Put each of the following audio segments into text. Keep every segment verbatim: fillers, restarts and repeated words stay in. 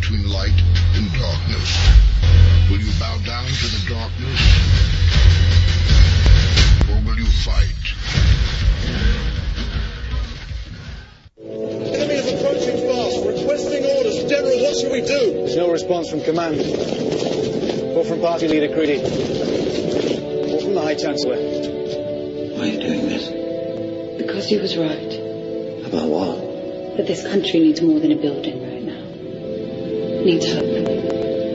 between light and darkness. Will you bow down to the darkness? Or will you fight? Enemy is approaching fast. Requesting orders. General, what shall we do? There's no response from command. Or from Party Leader Creedy. Or from the High Chancellor. Why are you doing this? Because he was right. About what? That this country needs more than a building right now. It needs hope.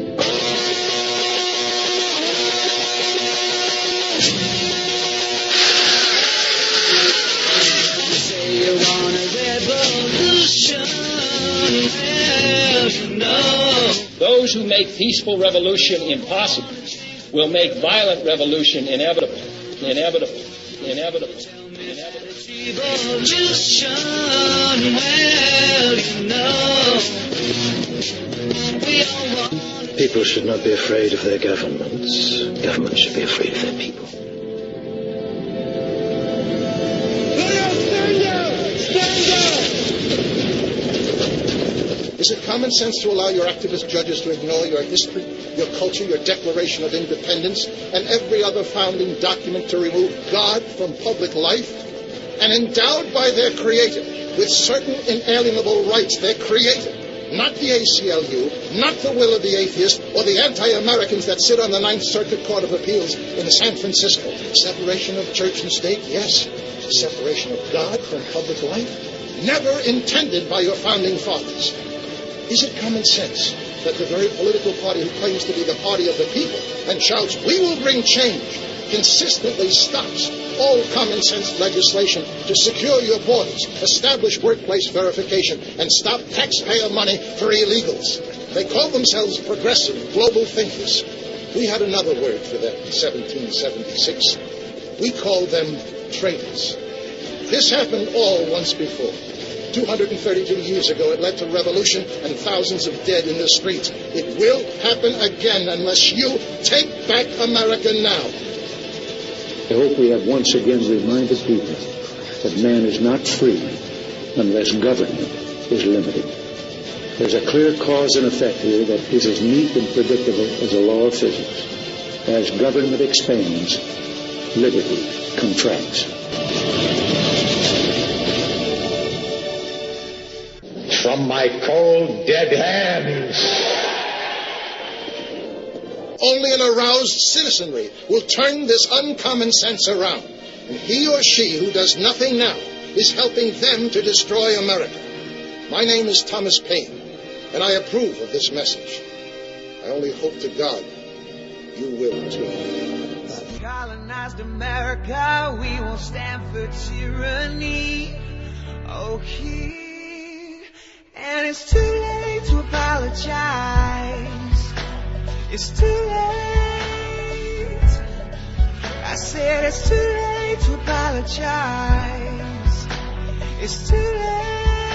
Those who make peaceful revolution impossible will make violent revolution inevitable. Inevitable. Inevitable. Inevitable. People should not be afraid of their governments. Governments should be afraid of their people. Is it common sense to allow your activist judges to ignore your history, your culture, your Declaration of Independence, and every other founding document to remove God from public life? And endowed by their Creator with certain inalienable rights, their Creator, not the A C L U, not the will of the atheist, or the anti-Americans that sit on the Ninth Circuit Court of Appeals in San Francisco. Separation of church and state, yes. Separation of God from public life, never intended by your founding fathers. Is it common sense that the very political party who claims to be the party of the people and shouts, "We will bring change," consistently stops all common sense legislation to secure your borders, establish workplace verification, and stop taxpayer money for illegals? They call themselves progressive global thinkers. We had another word for them in seventeen seventy-six. We called them traitors. This happened all once before. two hundred thirty-two years ago, it led to revolution and thousands of dead in the streets. It will happen again unless you take back America now. I hope we have once again reminded people that man is not free unless government is limited. There's a clear cause and effect here that is as neat and predictable as a law of physics. As government expands, liberty contracts. From my cold, dead hands. Only an aroused citizenry will turn this uncommon sense around. And he or she who does nothing now is helping them to destroy America. My name is Thomas Paine, and I approve of this message. I only hope to God you will too. Colonized America, we won't stand for tyranny. Oh, King. And it's too late to apologize. It's too late. I said it's too late to apologize. It's too late.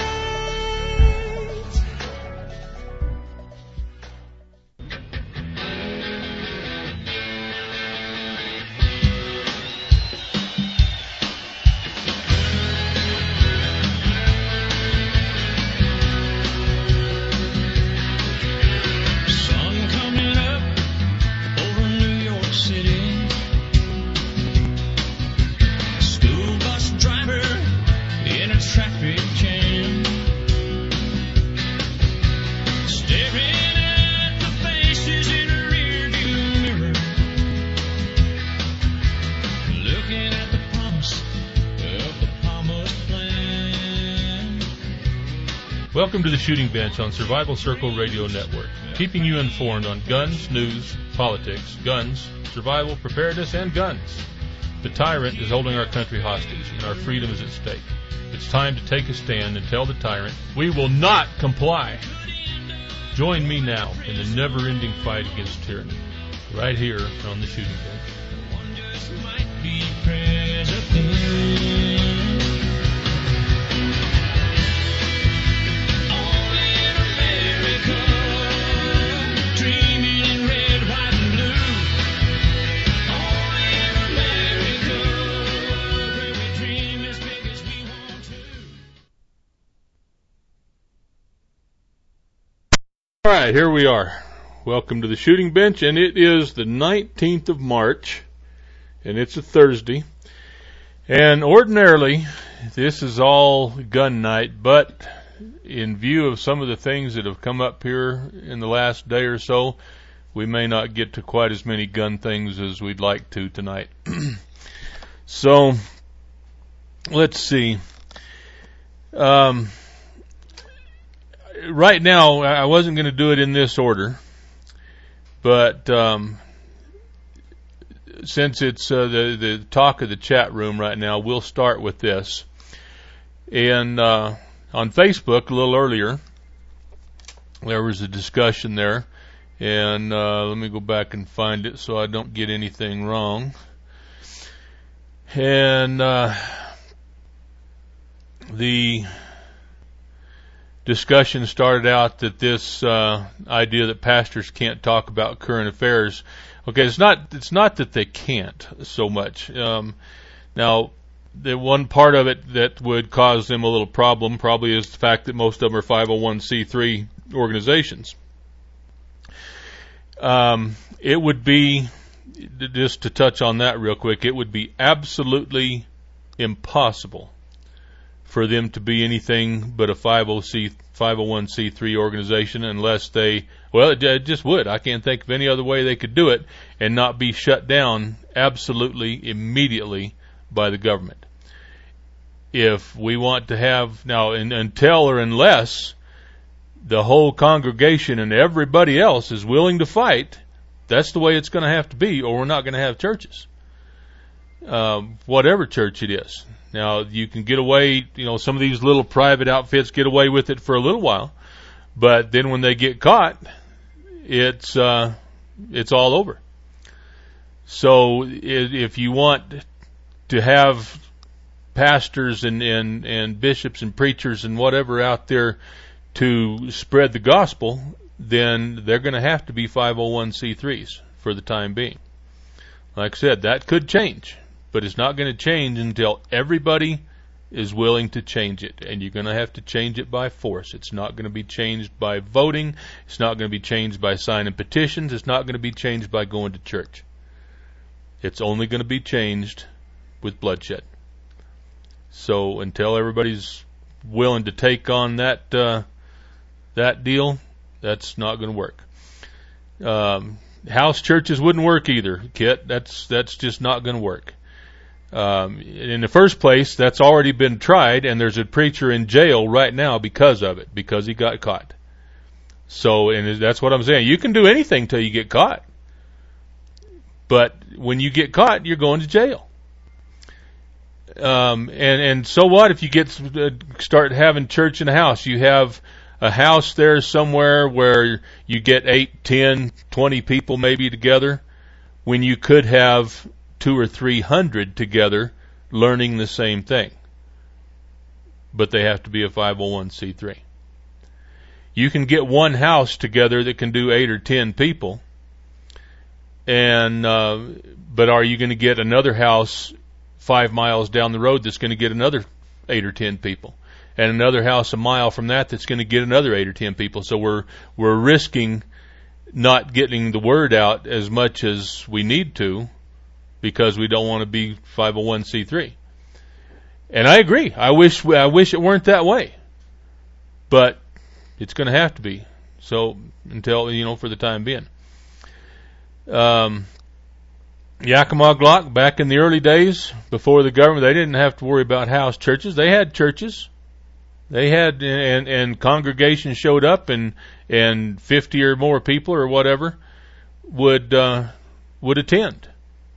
Welcome to the Shooting Bench on Survival Circle Radio Network, keeping you informed on guns, news, politics, guns, survival, preparedness, and guns. The tyrant is holding our country hostage, and our freedom is at stake. It's time to take a stand and tell the tyrant, we will not comply. Join me now in the never-ending fight against tyranny, right here on the Shooting Bench. All right, here we are. Welcome to the Shooting Bench, and it is the nineteenth of March, and it's a Thursday. And ordinarily, this is all gun night, but in view of some of the things that have come up here in the last day or so, we may not get to quite as many gun things as we'd like to tonight. So, let's see. Um, right now, I wasn't going to do it in this order, but um, since it's uh, the, the talk of the chat room right now, we'll start with this. And uh, on Facebook, a little earlier, there was a discussion there. And uh, let me go back and find it so I don't get anything wrong. And uh, the discussion started out that this uh, idea that pastors can't talk about current affairs. Okay, it's not it's not that they can't so much. Um, now, the one part of it that would cause them a little problem probably is the fact that most of them are five oh one c three organizations. Um, it would be, just to touch on that real quick, it would be absolutely impossible for them to be anything but a five oh one c three organization unless they, well, it, it just would. I can't think of any other way they could do it and not be shut down absolutely immediately by the government. If we want to have, now, in, until or unless the whole congregation and everybody else is willing to fight, that's the way it's going to have to be, or we're not going to have churches. Um, whatever church it is. Now, you can get away, you know, some of these little private outfits get away with it for a little while, but then when they get caught, it's, uh, it's all over. So if you want to have pastors and, and, and bishops and preachers and whatever out there to spread the gospel, then they're going to have to be five oh one c threes for the time being. Like I said, that could change, but it's not going to change until everybody is willing to change it, and you're going to have to change it by force. It's not going to be changed by voting. It's not going to be changed by signing petitions. It's not going to be changed by going to church. It's only going to be changed with bloodshed. So until everybody's willing to take on that uh, that deal, that's not going to work. Um, house churches wouldn't work either, Kit. That's that's just not going to work. Um, in the first place, that's already been tried, and there's a preacher in jail right now because of it, because he got caught. So, and that's what I'm saying. You can do anything till you get caught, but when you get caught, you're going to jail. Um, and, and so what if you get uh, start having church in a house? You have a house there somewhere where you get eight, ten, twenty people maybe together, when you could have two or three hundred together learning the same thing. But they have to be a five oh one c three. You can get one house together that can do eight or ten people, and uh, but are you going to get another house five miles down the road that's going to get another eight or ten people, and another house a mile from that that's going to get another eight or ten people? So we're we're risking not getting the word out as much as we need to because we don't want to be five oh one c three. And I agree. I wish I wish it weren't that way, but it's going to have to be. So until, you know, for the time being. Um. Yakima Glock, back in the early days, before the government, they didn't have to worry about house churches. They had churches. They had, and, and congregations showed up, and, and fifty or more people or whatever would, uh, would attend.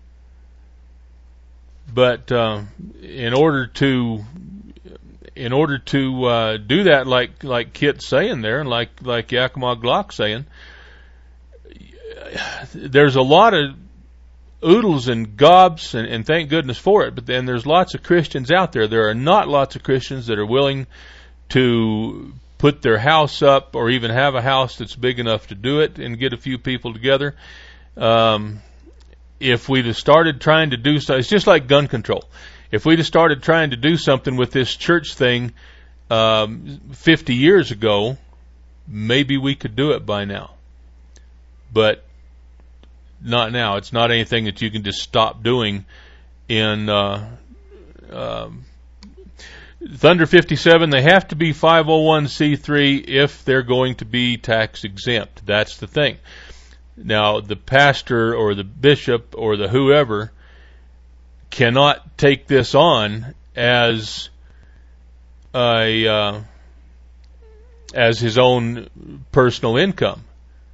But, uh, in order to, in order to, uh, do that, like, like Kit's saying there, and like, like Yakima Glock saying, there's a lot of oodles and gobs, and, and thank goodness for it, but then there's lots of Christians out there. There are not lots of Christians that are willing to put their house up or even have a house that's big enough to do it and get a few people together. Um, if we'd have started trying to do so, it's just like gun control. If we'd have started trying to do something with this church thing um, fifty years ago, maybe we could do it by now. But not now. It's not anything that you can just stop doing in uh, um, Thunder fifty-seven. They have to be five oh one c three if they're going to be tax exempt. That's the thing. Now, the pastor or the bishop or the whoever cannot take this on as a uh, as his own personal income.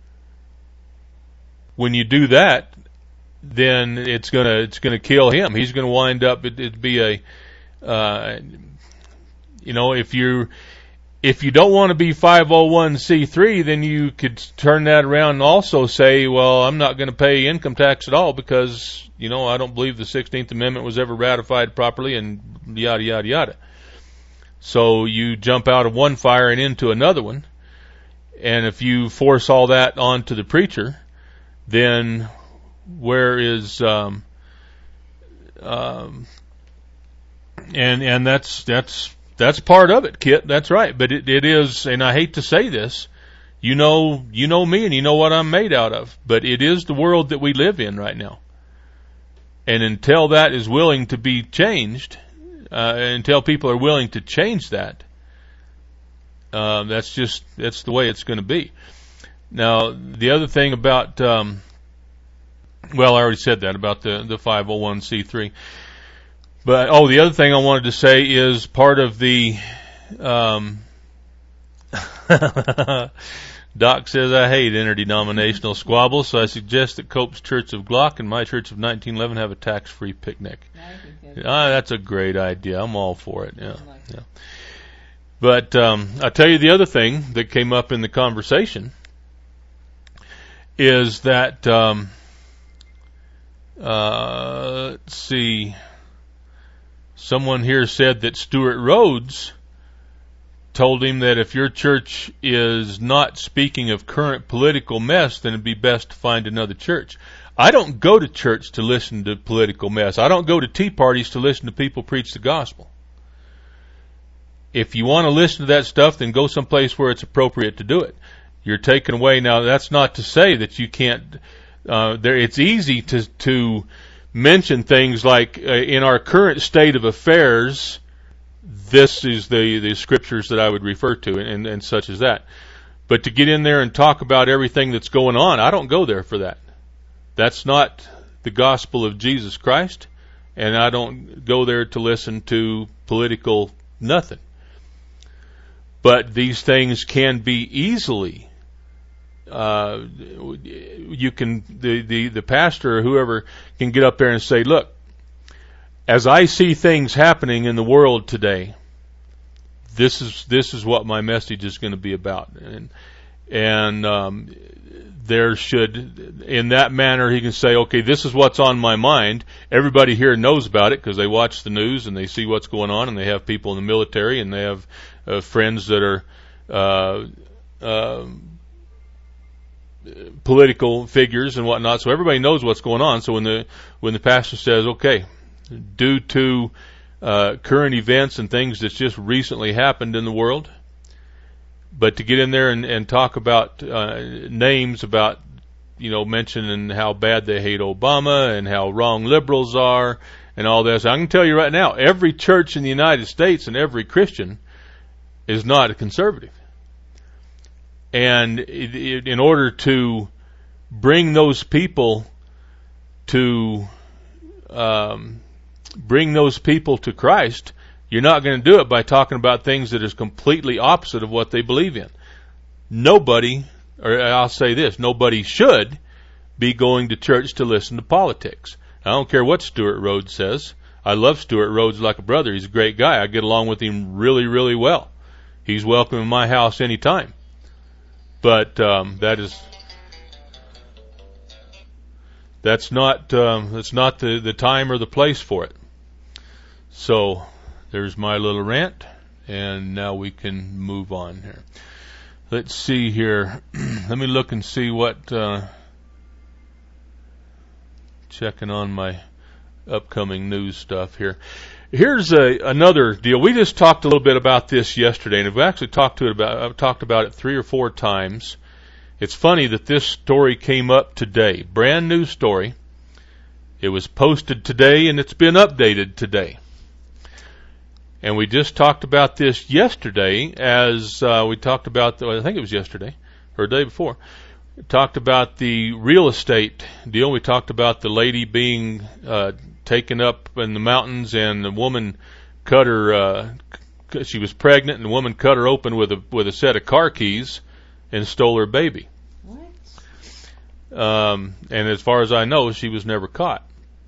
When you do that, then it's gonna it's gonna kill him. He's gonna wind up. It, it'd be a uh, you know if you if you don't want to be five oh one c three, then you could turn that around and also say, well, I'm not going to pay income tax at all because you know I don't believe the sixteenth Amendment was ever ratified properly, and yada yada yada. So you jump out of one fire and into another one, and if you force all that onto the preacher, then where is um, um, and and that's that's that's part of it, Kit. That's right. But it, it is, and I hate to say this, you know, you know me, and you know what I'm made out of. But it is the world that we live in right now, and until that is willing to be changed, uh, until people are willing to change that, uh, that's just that's the way it's going to be. Now, the other thing about, um, well, I already said that about the, the five oh one c three. But, oh, the other thing I wanted to say is part of the, um, Doc says, I hate interdenominational squabbles, so I suggest that Cope's Church of Glock and my Church of nineteen eleven have a tax-free picnic. Ah, that's a great idea. I'm all for it. Yeah, yeah. But um, I'll tell you the other thing that came up in the conversation is that, um, uh, let's see, someone here said that Stuart Rhodes told him that if your church is not speaking of current political mess, then it'd be best to find another church. I don't go to church to listen to political mess. I don't go to tea parties to listen to people preach the gospel. If you want to listen to that stuff, then go someplace where it's appropriate to do it. You're taken away. Now, that's not to say that you can't, uh, there, it's easy to, to mention things like, uh, in our current state of affairs, this is the, the scriptures that I would refer to, and, and such as that. But to get in there and talk about everything that's going on, I don't go there for that. That's not the gospel of Jesus Christ, and I don't go there to listen to political nothing. But these things can be easily Uh, you can, the, the, the pastor or whoever can get up there and say, look, as I see things happening in the world today, this is, this is what my message is going to be about. And, and, um, there should, in that manner, he can say, okay, this is what's on my mind. Everybody here knows about it because they watch the news and they see what's going on, and they have people in the military, and they have, uh, friends that are, uh, uh, political figures and whatnot, so everybody knows what's going on. So when the when the pastor says, okay, due to uh, current events and things that's just recently happened in the world, but to get in there and, and talk about uh, names, about, you know, mentioning how bad they hate Obama and how wrong liberals are and all this, I can tell you right now, every church in the United States and every Christian is not a conservative. And it, it, in order to bring those people to um, bring those people to Christ, you're not going to do it by talking about things that is completely opposite of what they believe in. Nobody, or I'll say this, nobody should be going to church to listen to politics. I don't care what Stuart Rhodes says. I love Stuart Rhodes like a brother. He's a great guy. I get along with him really, really well. He's welcome in my house anytime. But um, that is that's not um, that's not the, the time or the place for it. So there's my little rant, and now we can move on here. Let's see here. Let me look and see what. Uh, checking on my upcoming news stuff here. Here's a, another deal. We just talked a little bit about this yesterday, and we've actually talked to it about. I've talked about it three or four times. It's funny that this story came up today. Brand new story. It was posted today, and it's been updated today. And we just talked about this yesterday, as uh, we talked about. The, I think it was yesterday or the day before. We talked about the real estate deal. We talked about the lady being uh, taken up in the mountains, and the woman cut her. Uh, she was pregnant, and the woman cut her open with a with a set of car keys and stole her baby. What? Um, and as far as I know, she was never caught.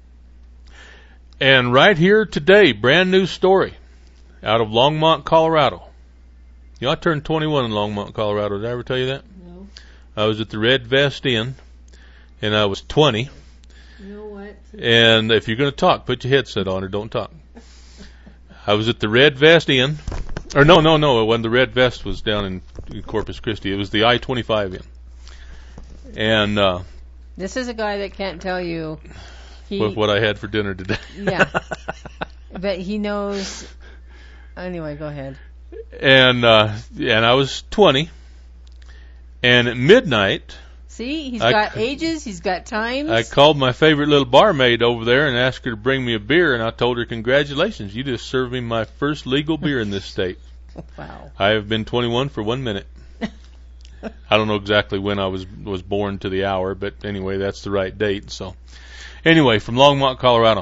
And right here today, brand new story out of Longmont, Colorado. You know, I turned twenty-one in Longmont, Colorado. Did I ever tell you that? No. I was at the Red Vest Inn, and I was twenty. You know what? And if you're going to talk, put your headset on or don't talk. I was at the Red Vest Inn. Or no, no, no. When the Red Vest was down in, in Corpus Christi. It was the I twenty-five Inn. And uh, this is a guy that can't tell you he, what, what I had for dinner today. Yeah. But he knows. Anyway, go ahead. And uh, and I was twenty. And at midnight... See, he's I got c- ages, he's got times. I called my favorite little barmaid over there and asked her to bring me a beer, and I told her, congratulations, you just served me my first legal beer in this state. Wow. I have been twenty-one for one minute. I don't know exactly when I was was born to the hour, but anyway, that's the right date. So, anyway, from Longmont, Colorado,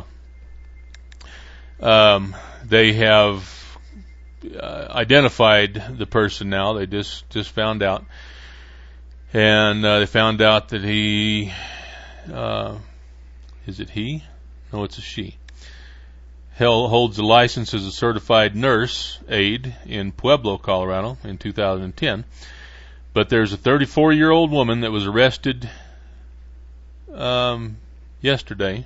um, they have uh, identified the person now. They just just found out. And uh, they found out that he, uh, is it he? No, it's a she. Hell holds a license as a certified nurse aide in Pueblo, Colorado in two thousand ten. But there's a thirty-four-year-old woman that was arrested um, yesterday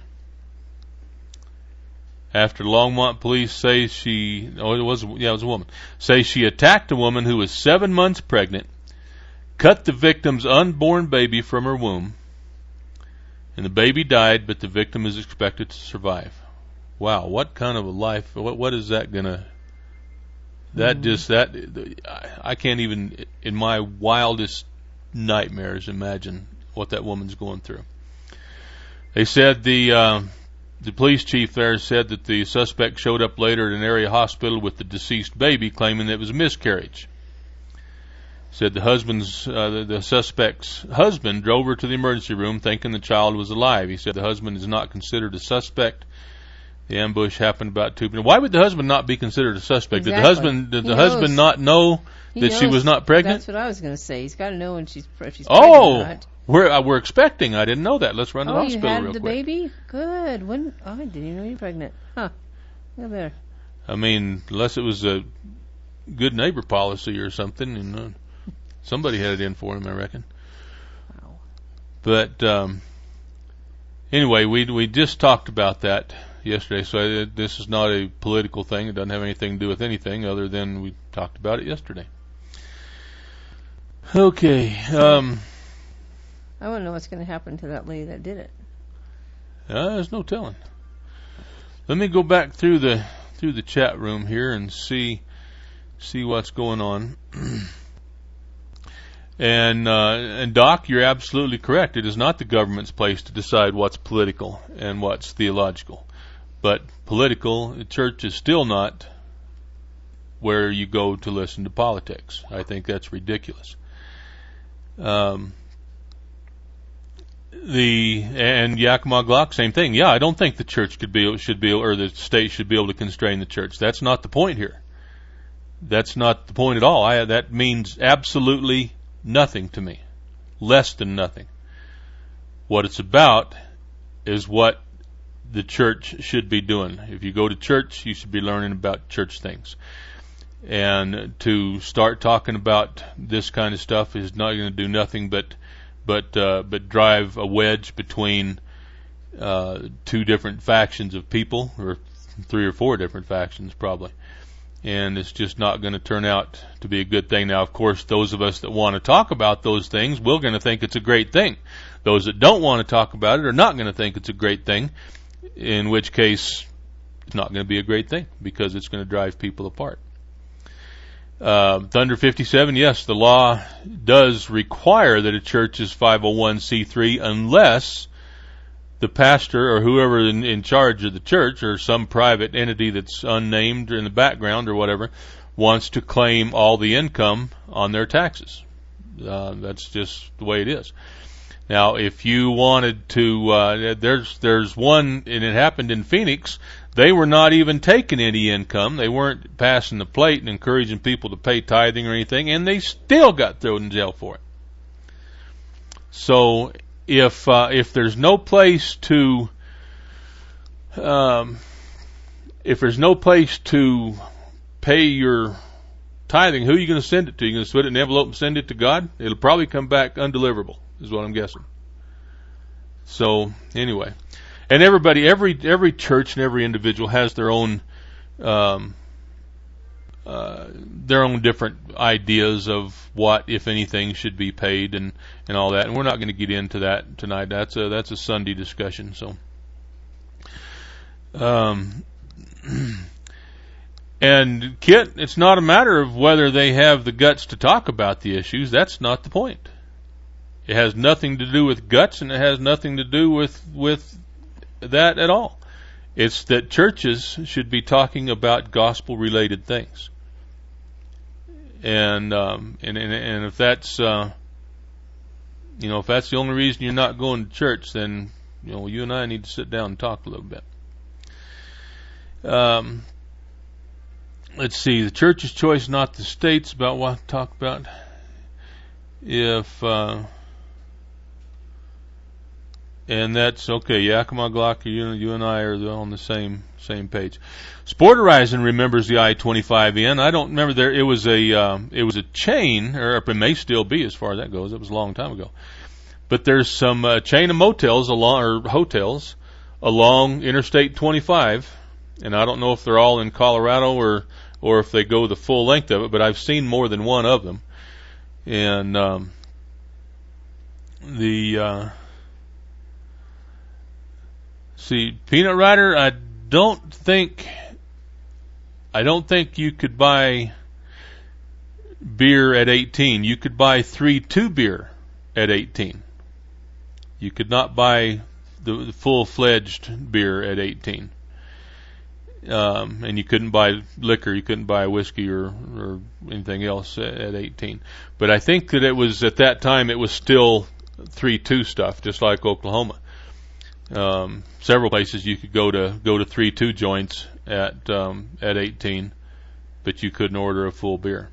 after Longmont police say she, oh, it was, yeah, it was a woman, say she attacked a woman who was seven months pregnant, cut the victim's unborn baby from her womb, and the baby died, but the victim is expected to survive. Wow, what kind of a life, what what is that gonna, that mm. just, that, I can't even, in my wildest nightmares, imagine what that woman's going through. They said the, uh, the police chief there said that the suspect showed up later at an area hospital with the deceased baby, claiming that it was a miscarriage. Said the husband's, uh, the, the suspect's husband drove her to the emergency room thinking the child was alive. He said the husband is not considered a suspect. The ambush happened about two. Why would the husband not be considered a suspect? Exactly. Did the husband, did he the knows. husband not know he that knows. she was not pregnant? That's what I was going to say. He's got to know when she's, if she's oh, pregnant. Oh, we're uh, we're expecting. I didn't know that. Let's run to oh, the hospital you had real the quick. baby? Good. When? Oh, I didn't even know you were pregnant. Huh? No better. I mean, unless it was a good neighbor policy or something, you know. Somebody had it in for him, I reckon. Wow. But um, anyway, we we just talked about that yesterday. So I, this is not a political thing. It doesn't have anything to do with anything other than we talked about it yesterday. Okay. Um, I want to know what's going to happen to that lady that did it. uh, there's no telling. Let me go back through the through the chat room here and see see what's going on. And, uh, and Doc, you're absolutely correct. It is not the government's place to decide what's political and what's theological. But political, the church is still not where you go to listen to politics. I think that's ridiculous. Um, the, and Yakima Glock, same thing. Yeah, I don't think the church could be, should be, or the state should be able to constrain the church. That's not the point here. That's not the point at all. I, that means absolutely nothing to me. Less than nothing. What it's about is what the church should be doing. If you go to church, you should be learning about church things. And to start talking about this kind of stuff is not going to do nothing but but uh, but drive a wedge between uh, two different factions of people, or three or four different factions probably. And it's just not going to turn out to be a good thing. Now, of course, those of us that want to talk about those things, we're going to think it's a great thing. Those that don't want to talk about it are not going to think it's a great thing, in which case It's not going to be a great thing because it's going to drive people apart. Uh, Thunder fifty-seven, yes, the law does require that a church is five oh one c three unless the pastor or whoever in, in charge of the church or some private entity that's unnamed or in the background or whatever wants to claim all the income on their taxes. Uh, that's just the way it is. Now, if you wanted to, uh, there's there's one, and it happened in Phoenix. They were not even taking any income. They weren't passing the plate and encouraging people to pay tithing or anything, and they still got thrown in jail for it. So, if uh, if there's no place to, um, if there's no place to pay your tithing, who are you going to send it to? You're going to put it in an envelope and send it to God? It'll probably come back undeliverable, is what I'm guessing. So, anyway. And everybody, every every church and every individual has their own um, uh, their own different ideas of what, if anything, should be paid and, and all that. And we're not going to get into that tonight. That's a that's a Sunday discussion. So, um, and Kit, it's not a matter of whether they have the guts to talk about the issues. That's not the point. It has nothing to do with guts, and it has nothing to do with with that at all. It's that churches should be talking about gospel-related things, and um, and, and and if that's uh, you know if that's the only reason you're not going to church, then you know you and I need to sit down and talk a little bit. Um, let's see, the church's choice, not the state's, about what to talk about. If uh, And that's okay. Yakima Glocker, you, you and I are on the same same page. Sport Horizon remembers the I twenty-five N. I don't remember there. It was a um, it was a chain, or it may still be as far as that goes. It was a long time ago. But there's some uh, chain of motels along or hotels along Interstate twenty-five, and I don't know if they're all in Colorado or or if they go the full length of it. But I've seen more than one of them, and um, the. Uh, See, Peanut Rider, I don't think, I don't think you could buy beer at eighteen. You could buy three two beer at eighteen. You could not buy the, the full-fledged beer at eighteen. Um, and you couldn't buy liquor. You couldn't buy whiskey or, or anything else at, at eighteen. But I think that it was, at that time, it was still three two stuff, just like Oklahoma. Um, several places you could go to go to three two joints at um, at eighteen, but you couldn't order a full beer.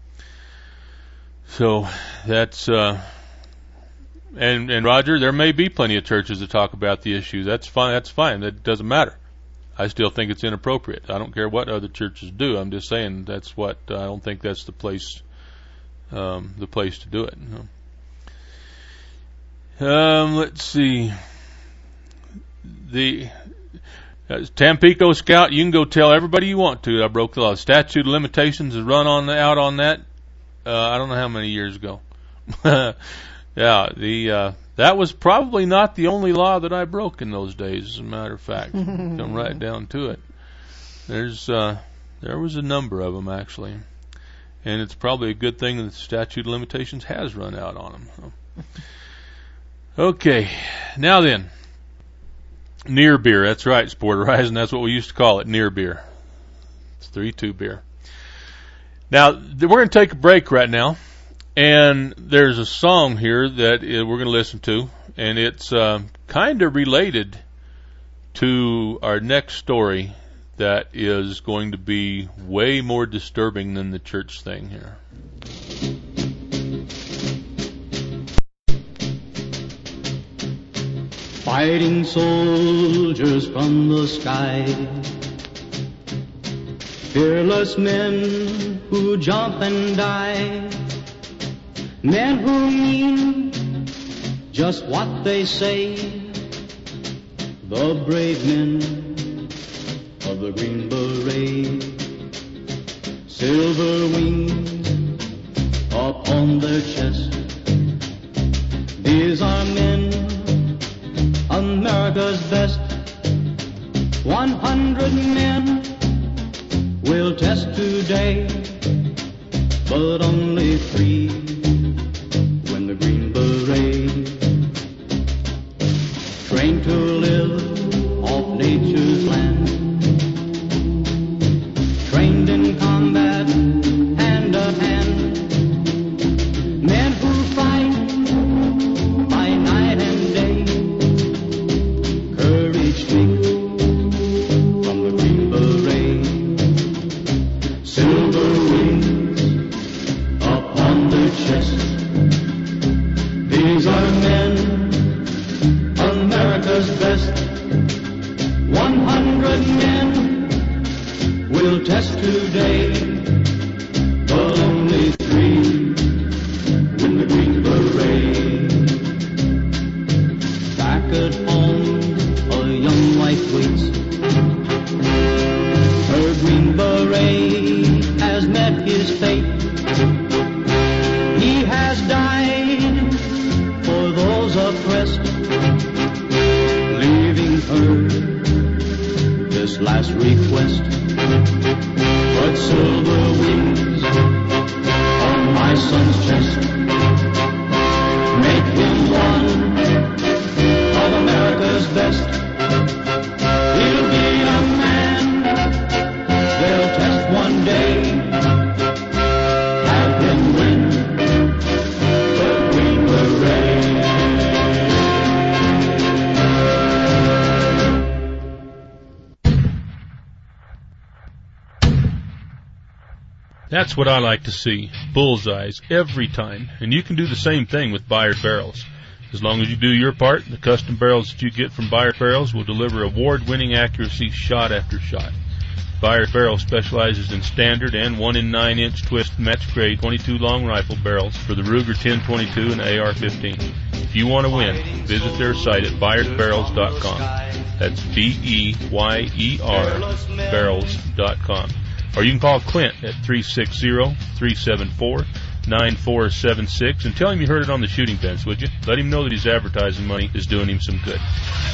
So that's uh, and and Roger, there may be plenty of churches that talk about the issue. That's fine. That's fine. That doesn't matter. I still think it's inappropriate. I don't care what other churches do. I'm just saying that's what uh, I don't think that's the place um, the place to do it. Um, let's see. The uh, Tampico Scout, you can go tell everybody you want to I broke the law. The statute of limitations is run on the, out on that. Uh, I don't know how many years ago. yeah, the uh, that was probably not the only law that I broke in those days. As a matter of fact, come right down to it. There's uh, there was a number of them actually, and it's probably a good thing that the statute of limitations has run out on them. Okay, now then. Near beer, that's right, Sport Horizon, that's what we used to call it, near beer. It's three two beer. Now, we're going to take a break right now, and there's a song here that we're going to listen to, and it's uh, kind of related to our next story that is going to be way more disturbing than the church thing here. Fighting soldiers from the sky, fearless men who jump and die, men who mean just what they say, the brave men of the Green Beret, silver wings upon their chest. These are men, America's best. One hundred men will test today, but only three win the Green Beret. Trained to live off nature's land, trained in combat hand to hand, men who fight by night and day, courage takes from the Green Beret. Silver wings upon their chest, these are men, America's best. One hundred men will test today, but only three win the Green Beret. Back at home, a young wife waits. Her Green Beret has met his fate. He has died for those oppressed, leaving her this last request. But silver wings on my son's chest make him one of America's best. He'll be a man they'll test one day, have him win the Green Beret. That's what I like to see, bullseyes every time, and you can do the same thing with Bayard barrels. As long as you do your part, the custom barrels that you get from Bayard barrels will deliver award-winning accuracy shot after shot. Bayard Barrel specializes in standard and one in nine inch twist match grade twenty-two long rifle barrels for the Ruger ten twenty-two and A R fifteen. If you want to win, visit their site at bayard barrels dot com. That's B E Y E R barrels dot com. Or you can call Clint at three six zero, three seven four, nine four seven six and tell him you heard it on the Shooting Bench, would you? Let him know that his advertising money is doing him some good.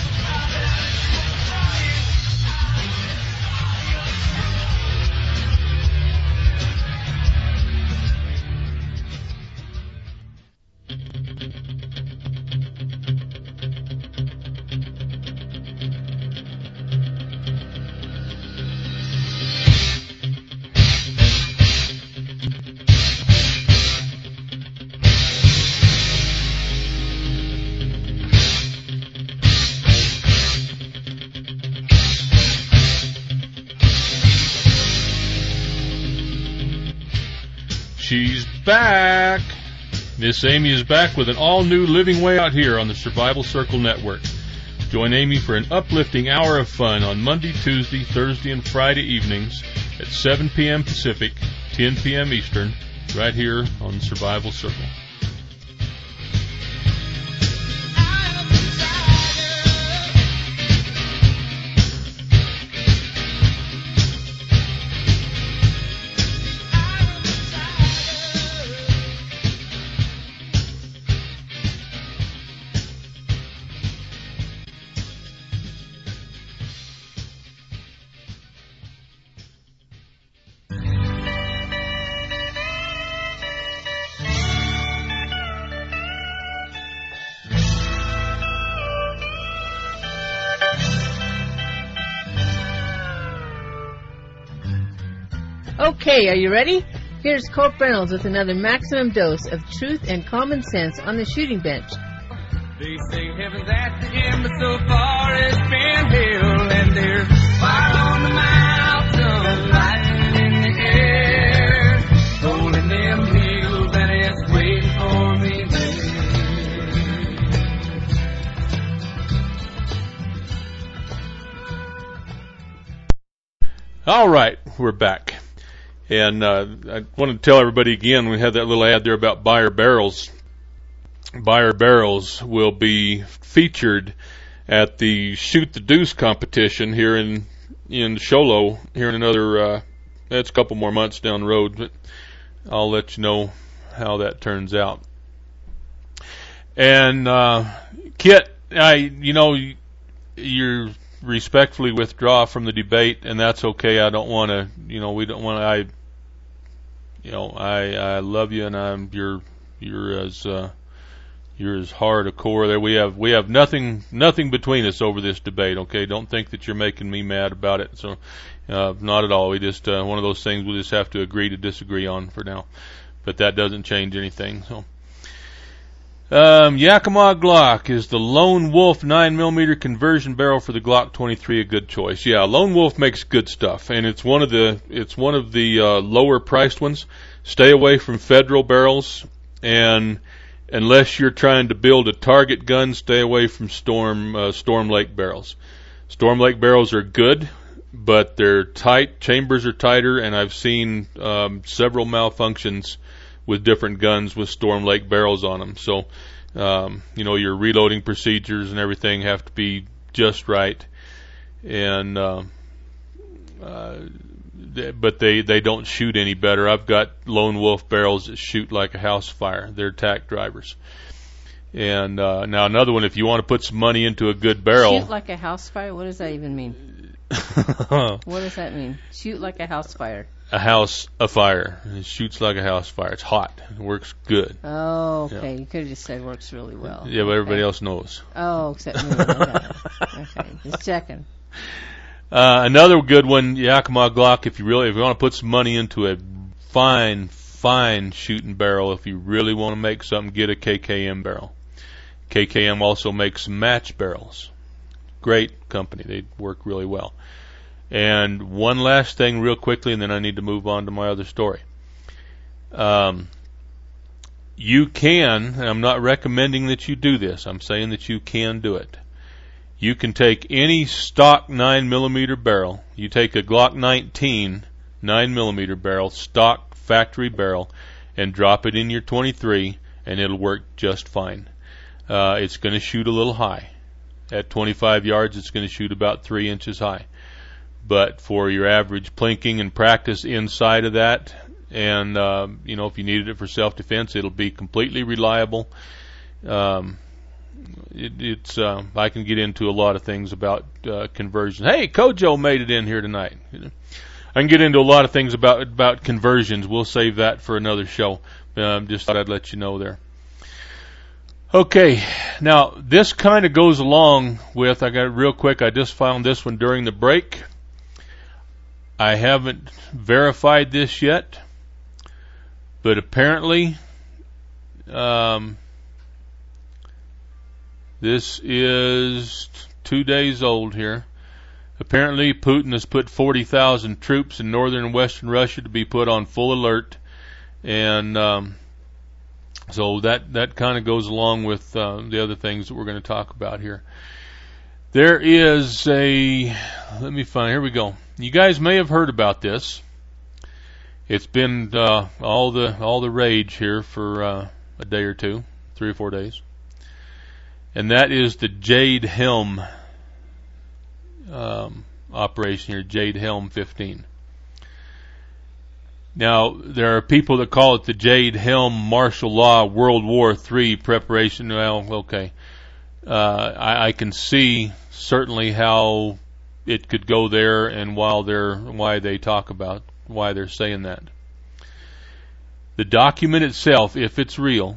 She's back. Miss Amy is back with an all-new Living Way Out Here on the Survival Circle Network. Join Amy for an uplifting hour of fun on Monday, Tuesday, Thursday, and Friday evenings at seven p.m. Pacific, ten p.m. Eastern, right here on the Survival Circle. Okay, are you ready? Here's Colt Reynolds with another maximum dose of truth and common sense on the Shooting Bench. They say heaven's at the end, but so far it's been hell, and there's fire on the mountain, lightning in the air, holding them hills, and it's waiting for me there. All right, we're back. And uh, I want to tell everybody again, we had that little ad there about Bayard barrels. Bayard barrels will be featured at the Shoot the Deuce competition here in in Show Low here in another, uh, it's a couple more months down the road, but I'll let you know how that turns out. And uh, Kit, I, you know, you're respectfully withdraw from the debate, and that's okay. I don't want to, you know, we don't want to, I, you know, I, I love you, and I'm, you're, you're as, uh, you're as hard a core there. We have, we have nothing, nothing between us over this debate, okay? Don't think that you're making me mad about it. So, uh, not at all. We just, uh, one of those things we just have to agree to disagree on for now. But that doesn't change anything, so. Um, Yakima Glock, is the Lone Wolf nine millimeter conversion barrel for the Glock twenty-three a good choice? Yeah, Lone Wolf makes good stuff, and it's one of the it's one of the uh, lower priced ones. Stay away from Federal barrels, and unless you're trying to build a target gun, stay away from Storm uh, Storm Lake barrels. Storm Lake barrels are good, but they're tight. Chambers are tighter, and I've seen um, several malfunctions with different guns with Storm Lake barrels on them. So, um, you know, your reloading procedures and everything have to be just right. And, uh, uh, but they, they don't shoot any better. I've got Lone Wolf barrels that shoot like a house fire. They're tack drivers. And, uh, now another one, if you want to put some money into a good barrel. Shoot like a house fire? What does that even mean? What does that mean? Shoot like a house fire. A house afire. It shoots like a house fire. It's hot. It works good. Oh, okay. Yeah. You could have just said works really well. Yeah, but everybody okay. else knows. Oh, except me. Okay. Okay. Just checking. Uh, another good one, Yakima Glock, if you really, if you want to put some money into a fine, fine shooting barrel, if you really want to make something, get a K K M barrel. K K M also makes match barrels. Great company. They work really well. And one last thing real quickly, and then I need to move on to my other story. Um, you can, and I'm not recommending that you do this, I'm saying that you can do it. You can take any stock nine millimeter barrel, you take a Glock nineteen nine millimeter barrel, stock factory barrel, and drop it in your twenty-three, and it'll work just fine. Uh, it's going to shoot a little high. At twenty-five yards, it's going to shoot about three inches high. But for your average plinking and practice inside of that, and, uh, you know, if you needed it for self-defense, it'll be completely reliable. Um, it, it's, uh, I can get into a lot of things about, uh, conversion. Hey, Kojo made it in here tonight. I can get into a lot of things about, about conversions. We'll save that for another show. Um, just thought I'd let you know there. Okay, now this kind of goes along with, I got it real quick, I just found this one during the break. I haven't verified this yet, but apparently um, this is two days old here. Apparently Putin has put forty thousand troops in northern and western Russia to be put on full alert, and um, so that, that kind of goes along with uh, the other things that we're going to talk about here. There is a, let me find, here we go. You guys may have heard about this. It's been uh, all the all the rage here for uh, a day or two, three or four days. And that is the Jade Helm um, operation here, Jade Helm fifteen. Now, there are people that call it the Jade Helm martial law World War Three preparation. Well, okay. Uh, I, I can see certainly how it could go there, and while they're, why they talk about, why they're saying that. The document itself, if it's real,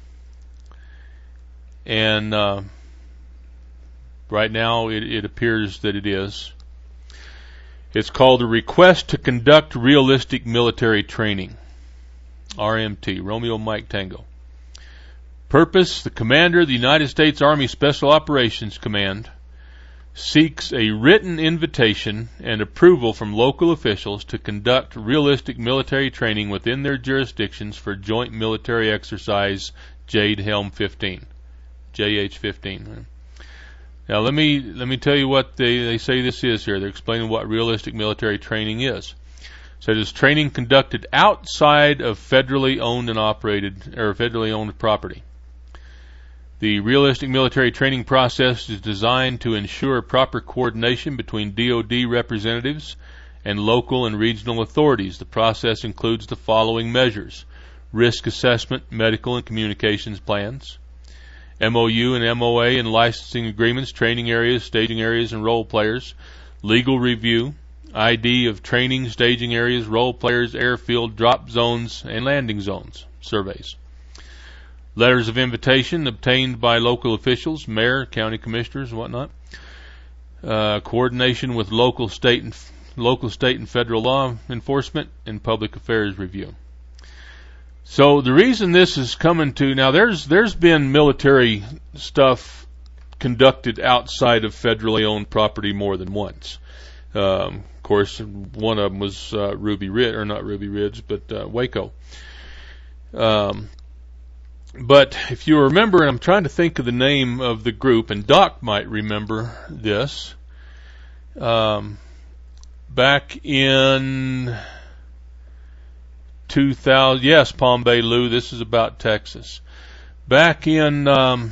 and uh, right now it, it appears that it is, it's called a Request to Conduct Realistic Military Training, R M T, Romeo Mike Tango. Purpose: the commander of the United States Army Special Operations Command seeks a written invitation and approval from local officials to conduct realistic military training within their jurisdictions for joint military exercise Jade Helm fifteen, J H fifteen. Now let me let me tell you what they, they say this is here. They're explaining what realistic military training is. So it is training conducted outside of federally owned and operated or federally owned property. The realistic military training process is designed to ensure proper coordination between D O D representatives and local and regional authorities. The process includes the following measures: risk assessment, medical and communications plans, M O U and M O A and licensing agreements, training areas, staging areas, and role players, legal review, I D of training, staging areas, role players, airfield, drop zones, and landing zones, surveys. Letters of invitation obtained by local officials, mayor, county commissioners, and whatnot. Uh, coordination with local, state, and local, state, and federal law enforcement, and public affairs review. So the reason this is coming to now, there's there's been military stuff conducted outside of federally owned property more than once. Um, of course, one of them was uh, Ruby Ridge, or not Ruby Ridge, but uh, Waco. Um, But if you remember, and I'm trying to think of the name of the group, and Doc might remember this, um, back in two thousand, yes, Palm Bay Lou, this is about Texas. Back in, um,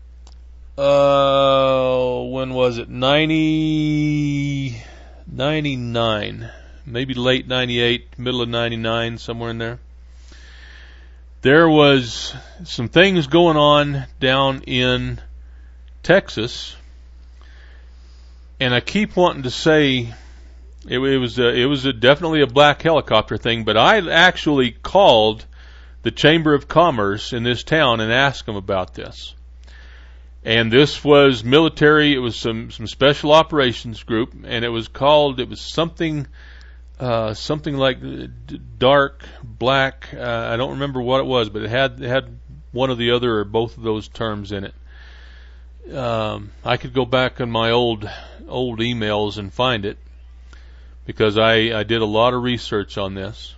uh, when was it, ninety, ninety-nine, maybe late ninety-eight, middle of ninety-nine, somewhere in there. There was some things going on down in Texas, and I keep wanting to say it, it was a, it was a, definitely a black helicopter thing, but I actually called the Chamber of Commerce in this town and asked them about this. And this was military. It was some some special operations group, and it was called. It was something. Uh, something like dark black. Uh, I don't remember what it was, but it had it had one of the other or both of those terms in it. Um, I could go back on my old old emails and find it because I, I did a lot of research on this.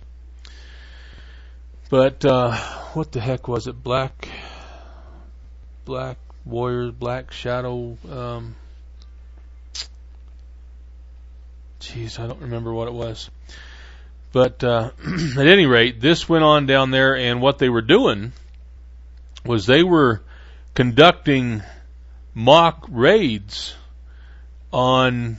But uh, what the heck was it? Black Black Warriors, Black Shadow. Um, Jeez, I don't remember what it was. But uh, at any rate, this went on down there, and what they were doing was they were conducting mock raids on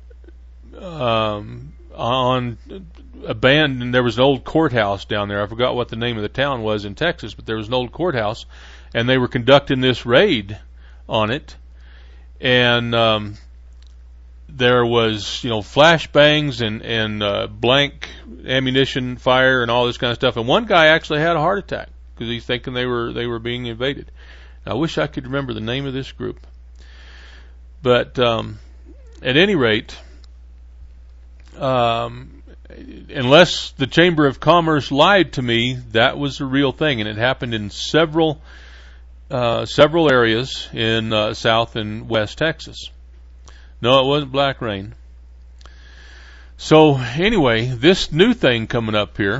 um, on abandoned. There was an old courthouse down there. I forgot what the name of the town was in Texas, but there was an old courthouse, and they were conducting this raid on it, and um, there was, you know, flashbangs and, and uh, blank ammunition fire and all this kind of stuff. And one guy actually had a heart attack because he's thinking they were they were being invaded. I wish I could remember the name of this group. But um, at any rate, um, unless the Chamber of Commerce lied to me, that was a real thing, and it happened in several uh, several areas in uh, South and West Texas. No, it wasn't Black Rain. So anyway, this new thing coming up here,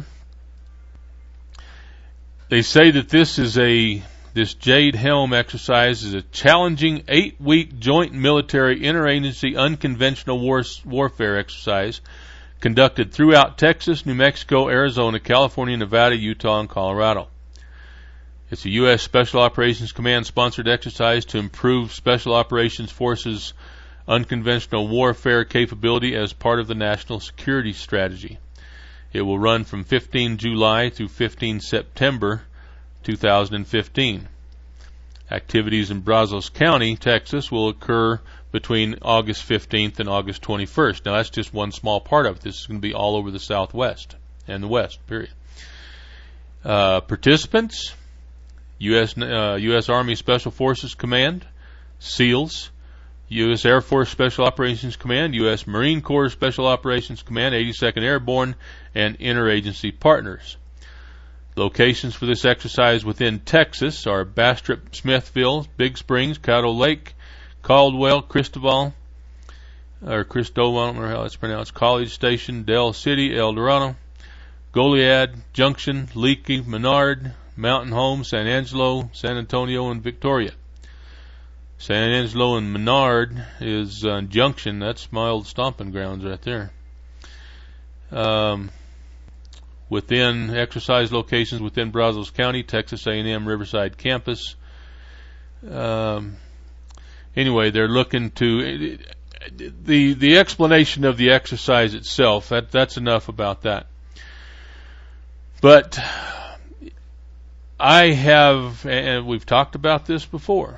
they say that this is a this Jade Helm exercise is a challenging eight-week joint military interagency unconventional war, warfare exercise conducted throughout Texas, New Mexico, Arizona, California, Nevada, Utah, and Colorado. It's a U S Special Operations Command sponsored exercise to improve Special Operations Forces unconventional warfare capability as part of the national security strategy. It will run from fifteenth July through fifteenth September two thousand fifteen. Activities in Brazos County, Texas will occur between August fifteenth and August twenty-first. Now that's just one small part of it. This is going to be all over the Southwest and the West, period. Uh, participants, U S Uh, U S Army Special Forces Command, SEALs, U S Air Force Special Operations Command, U S Marine Corps Special Operations Command, eighty-second Airborne, and interagency partners. Locations for this exercise within Texas are Bastrop, Smithville, Big Springs, Caddo Lake, Caldwell, Cristobal, or Cristobal, I don't know how it's pronounced, College Station, Del City, El Dorado, Goliad, Junction, Leakey, Menard, Mountain Home, San Angelo, San Antonio, and Victoria. San Angelo and Menard is uh, Junction. That's my old stomping grounds right there. Um, within exercise locations within Brazos County, Texas A and M Riverside Campus. Um, anyway, they're looking to the the explanation of the exercise itself. That that's enough about that. But I have, and we've talked about this before,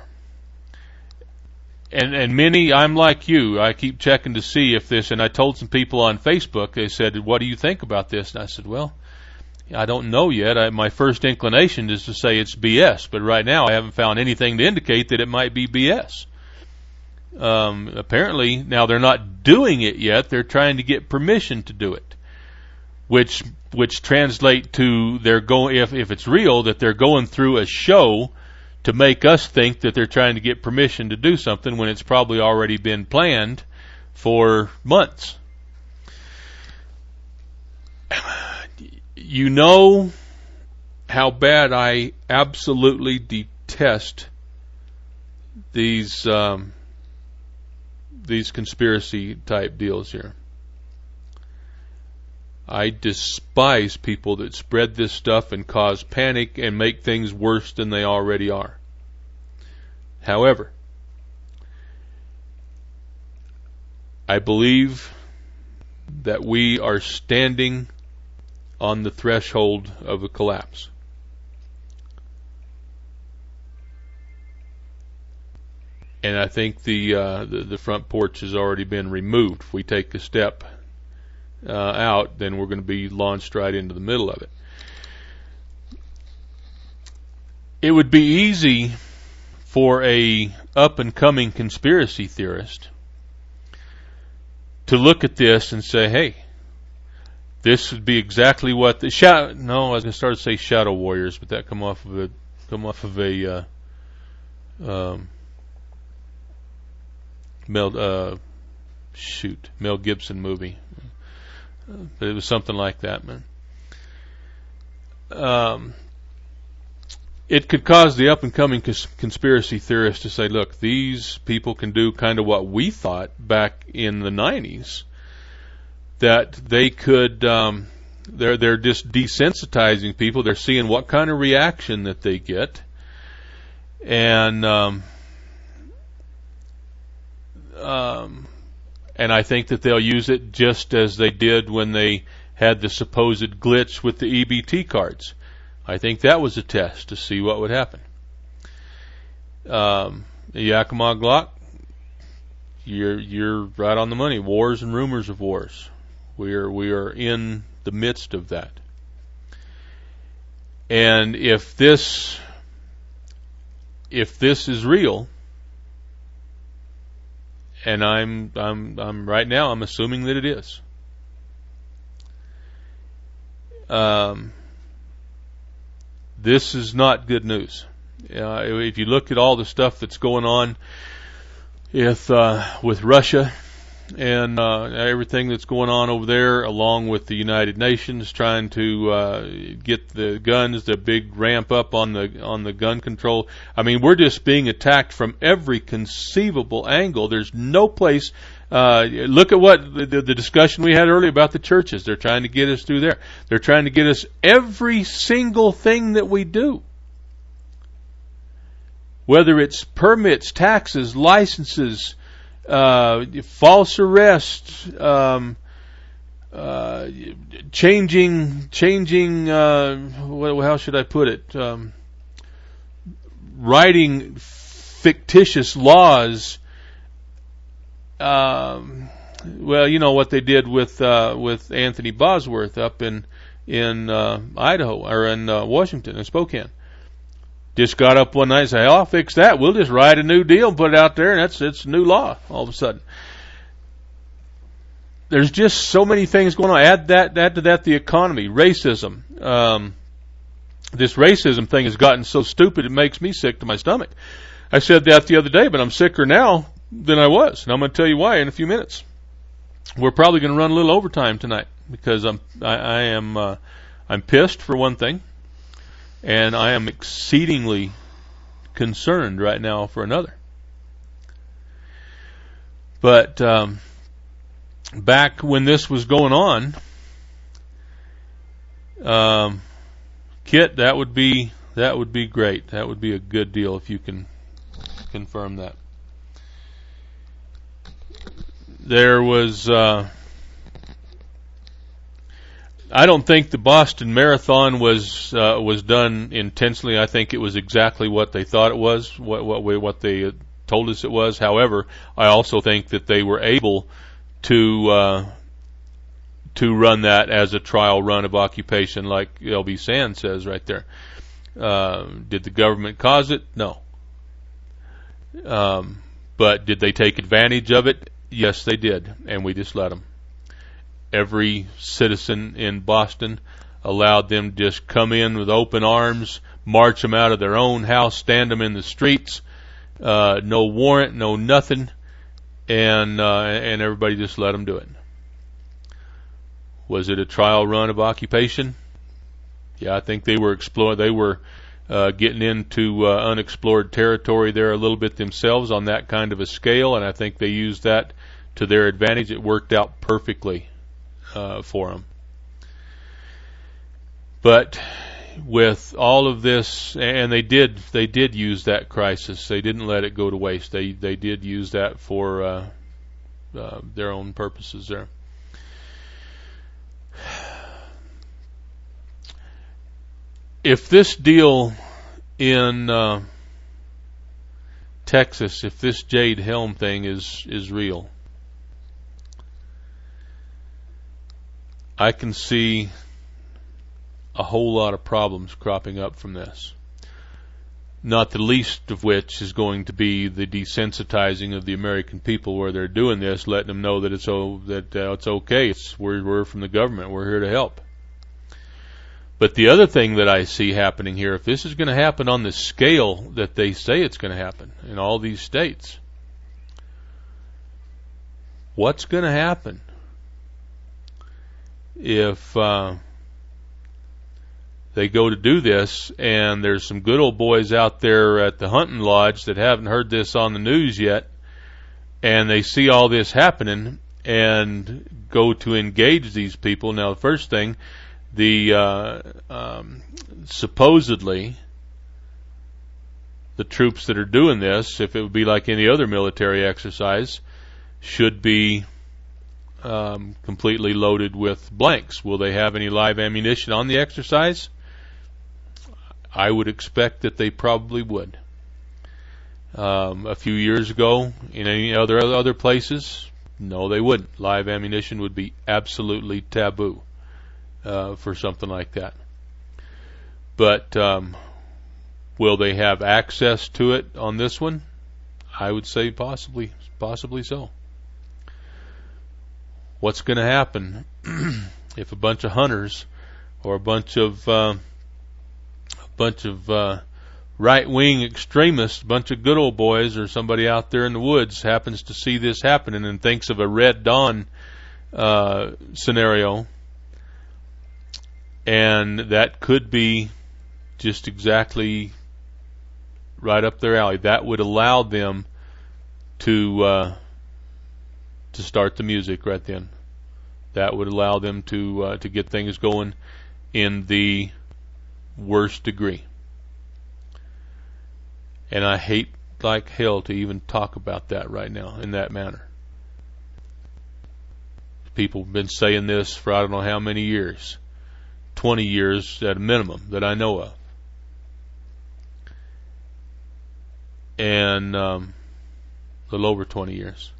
and and many, I'm like you, I keep checking to see if this, and I told some people on Facebook, they said, what do you think about this? And I said, well, I don't know yet. I, my first inclination is to say it's B S, but right now I haven't found anything to indicate that it might be B S. Um, apparently, now they're not doing it yet, they're trying to get permission to do it, which which translate to they're going, if, if it's real, that they're going through a show to make us think that they're trying to get permission to do something when it's probably already been planned for months. You know how bad I absolutely detest these um, these conspiracy type deals here. I despise people that spread this stuff and cause panic and make things worse than they already are. However, I believe that we are standing on the threshold of a collapse. And I think the, uh, the the front porch has already been removed. If we take a step uh, out, then we're going to be launched right into the middle of it. It would be easy for a up-and-coming conspiracy theorist to look at this and say, hey, this would be exactly what the shadow. No, I was going to start to say Shadow Warriors, but that come off of a come off of a uh, um, Mel uh, shoot Mel Gibson movie. Uh, but it was something like that, man. Um, it could cause the up and coming cons- conspiracy theorists to say, "Look, these people can do kind of what we thought back in the nineties." That they could, um, they're they're just desensitizing people. They're seeing what kind of reaction that they get, and um, um, and I think that they'll use it just as they did when they had the supposed glitch with the E B T cards. I think that was a test to see what would happen. Um, Yakima Glock, you're you're right on the money. Wars and rumors of wars. We are we are in the midst of that. And if this if this is real, and I'm I'm I'm right now I'm assuming that it is. Um, this is not good news. Uh, if you look at all the stuff that's going on with uh, with Russia. And uh, everything that's going on over there, along with the United Nations trying to uh, get the guns, the big ramp up on the on the gun control. I mean, we're just being attacked from every conceivable angle. There's no place. Uh, look at what the, the discussion we had earlier about the churches. They're trying to get us through there. They're trying to get us every single thing that we do. Whether it's permits, taxes, licenses, Uh, false arrests, um, uh, changing, changing, uh, what, how should I put it? Um, writing fictitious laws. Um, well, you know what they did with uh, with Anthony Bosworth up in in uh, Idaho or in uh, Washington in Spokane. Just got up one night and said, "Oh, I'll fix that. We'll just write a new deal and put it out there, and that's it's new law." All of a sudden, there's just so many things going on. Add that, add to that the economy, racism. Um, this racism thing has gotten so stupid it makes me sick to my stomach. I said that the other day, but I'm sicker now than I was, and I'm going to tell you why in a few minutes. We're probably going to run a little overtime tonight because I'm I, I am uh, I'm pissed for one thing. And I am exceedingly concerned right now for another. But um, back when this was going on, um, Kit, that would be that would be great. That would be a good deal if you can confirm that. There was uh, I don't think the Boston Marathon was uh, was done intentionally. I think it was exactly what they thought it was, what what, we, what they told us it was. However, I also think that they were able to uh, to run that as a trial run of occupation, like L B Sand says right there. Uh, did the government cause it? No. Um, but did they take advantage of it? Yes, they did, and we just let them. Every citizen in Boston allowed them to just come in with open arms, march them out of their own house, stand them in the streets, uh, no warrant, no nothing, and uh, and everybody just let them do it. Was it a trial run of occupation? Yeah, I think they were explore. They were uh, getting into uh, unexplored territory there a little bit themselves on that kind of a scale, and I think they used that to their advantage. It worked out perfectly uh, for them. But with all of this, and they did, they did use that crisis. They didn't let it go to waste. They they did use that for uh, uh, their own purposes there. If this deal in uh, Texas, if this Jade Helm thing is is real, I can see a whole lot of problems cropping up from this. Not the least of which is going to be the desensitizing of the American people, where they're doing this, letting them know that it's oh, that uh, it's okay. It's we're, we're from the government. We're here to help. But the other thing that I see happening here, if this is going to happen on the scale that they say it's going to happen in all these states, what's going to happen if uh, they go to do this and there's some good old boys out there at the hunting lodge that haven't heard this on the news yet, and they see all this happening and go to engage these people? Now, the first thing, the uh, um, supposedly the troops that are doing this, if it would be like any other military exercise, should be um, completely loaded with blanks. Will they have any live ammunition on the exercise? I would expect that they probably would. Um, a few years ago, in any other other places, no, they wouldn't. Live ammunition would be absolutely taboo uh, for something like that. But um, will they have access to it on this one? I would say possibly, possibly so. What's going to happen if a bunch of hunters or a bunch of uh, a bunch of uh, right-wing extremists, a bunch of good old boys, or somebody out there in the woods happens to see this happening and thinks of a Red Dawn uh, scenario, and that could be just exactly right up their alley. That would allow them to uh, to start the music right then. That would allow them to uh, to get things going in the worst degree. And I hate like hell to even talk about that right now in that manner. People have been saying this for I don't know how many years. twenty years at a minimum that I know of. And um, a little over twenty years.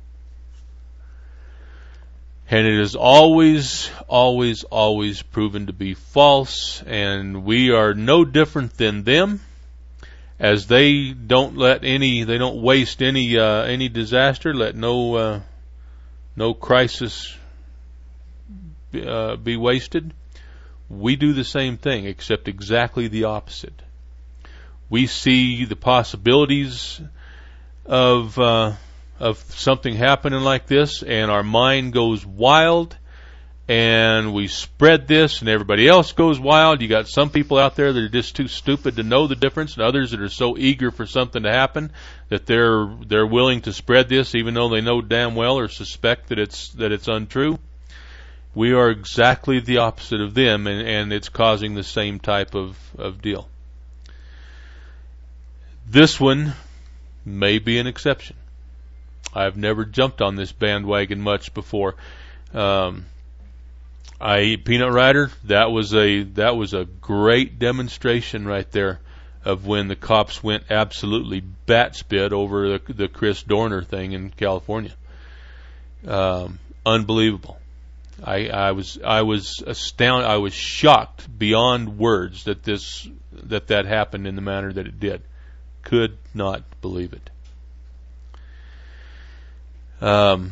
And it is always, always, always proven to be false, and we are no different than them, as they don't let any, they don't waste any, uh, any disaster, let no, uh, no crisis uh, be wasted. We do the same thing, except exactly the opposite. We see the possibilities of, uh, of something happening like this, and our mind goes wild, and we spread this, and everybody else goes wild. You got some people out there that are just too stupid to know the difference, and others that are so eager for something to happen that they're they're willing to spread this, even though they know damn well or suspect that it's that it's untrue. We are exactly the opposite of them, and, and it's causing the same type of, of deal. This one may be an exception. I've never jumped on this bandwagon much before. Um, I Peanut Rider, that was a that was a great demonstration right there of when the cops went absolutely bat spit over the, the Chris Dorner thing in California. Um, unbelievable. I, I was I was astounded. I was shocked beyond words that this that that happened in the manner that it did. Could not believe it. Um.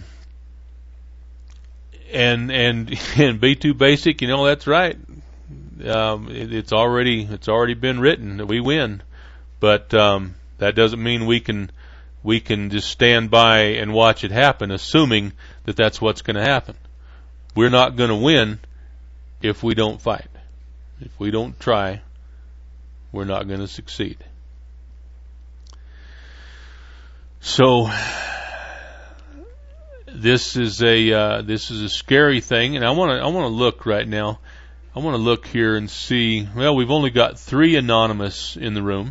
And and and B two Basic, you know, that's right. Um, it, it's already it's already been written that we win, but um, that doesn't mean we can we can just stand by and watch it happen, assuming that that's what's going to happen. We're not going to win if we don't fight. If we don't try, we're not going to succeed. So. This is a uh, this is a scary thing, and I want to I want to look right now. I want to look here and see. Well, we've only got three anonymous in the room,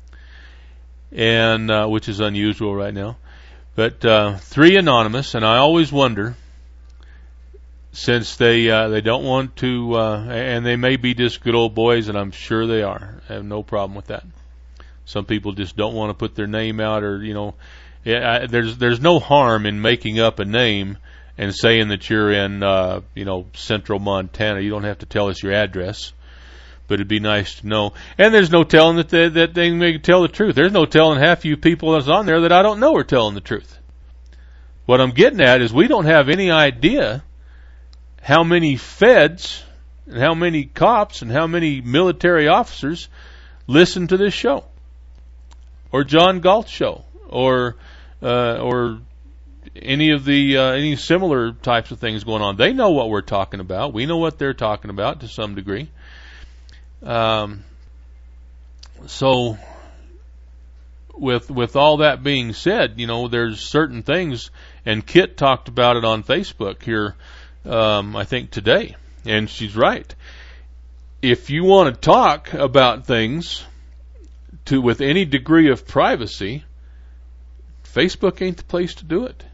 and uh, which is unusual right now. But uh, three anonymous, and I always wonder, since they uh, they don't want to, uh, and they may be just good old boys, and I'm sure they are. I have no problem with that. Some people just don't want to put their name out, or you know. Yeah, I, there's there's no harm in making up a name and saying that you're in uh, you know central Montana. You don't have to tell us your address, but it'd be nice to know. And there's no telling that they, that they may tell the truth. There's no telling half you people that's on there that I don't know are telling the truth. What I'm getting at is we don't have any idea how many feds and how many cops and how many military officers listen to this show, or John Galt's show, or uh, or any of the uh, any similar types of things going on. They know what we're talking about. We know what they're talking about to some degree. Um, so with with all that being said, you know, there's certain things, and Kit talked about it on Facebook here, um, I think today, and she's right. If you want to talk about things to with any degree of privacy, Facebook ain't the place to do it.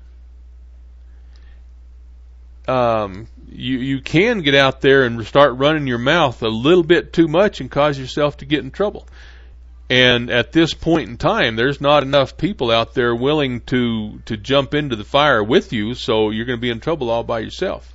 Um, you you can get out there and start running your mouth a little bit too much and cause yourself to get in trouble. And at this point in time, there's not enough people out there willing to to jump into the fire with you, so you're going to be in trouble all by yourself.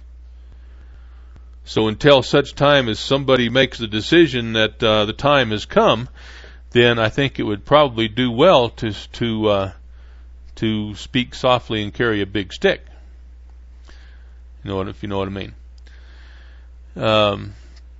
So until such time as somebody makes the decision that uh, the time has come, then I think it would probably do well to to uh, to speak softly and carry a big stick. You know what, if you know what I mean. Um,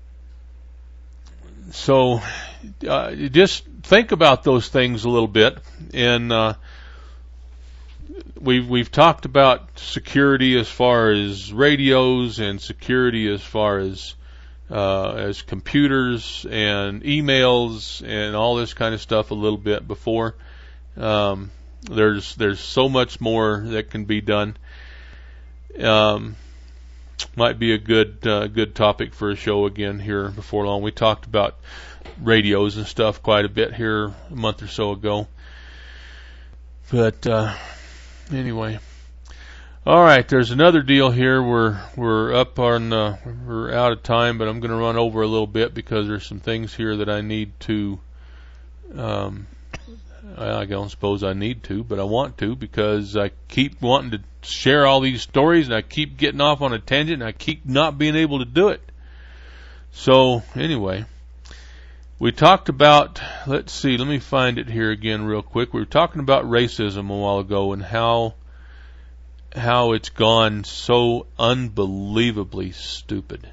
so uh, just think about those things a little bit, and uh, we've we've talked about security as far as radios and security as far as uh, as computers and emails and all this kind of stuff a little bit before. Um, there's there's so much more that can be done. Um, might be a good uh, good topic for a show again here before long. We talked about radios and stuff quite a bit here a month or so ago. But uh, anyway, all right. There's another deal here. We're we're up on uh, we're out of time, but I'm going to run over a little bit because there's some things here that I need to. Um, I don't suppose I need to, but I want to, because I keep wanting to share all these stories, and I keep getting off on a tangent, and I keep not being able to do it. So, anyway, we talked about, let's see, let me find it here again real quick. We were talking about racism a while ago and how how it's gone so unbelievably stupid.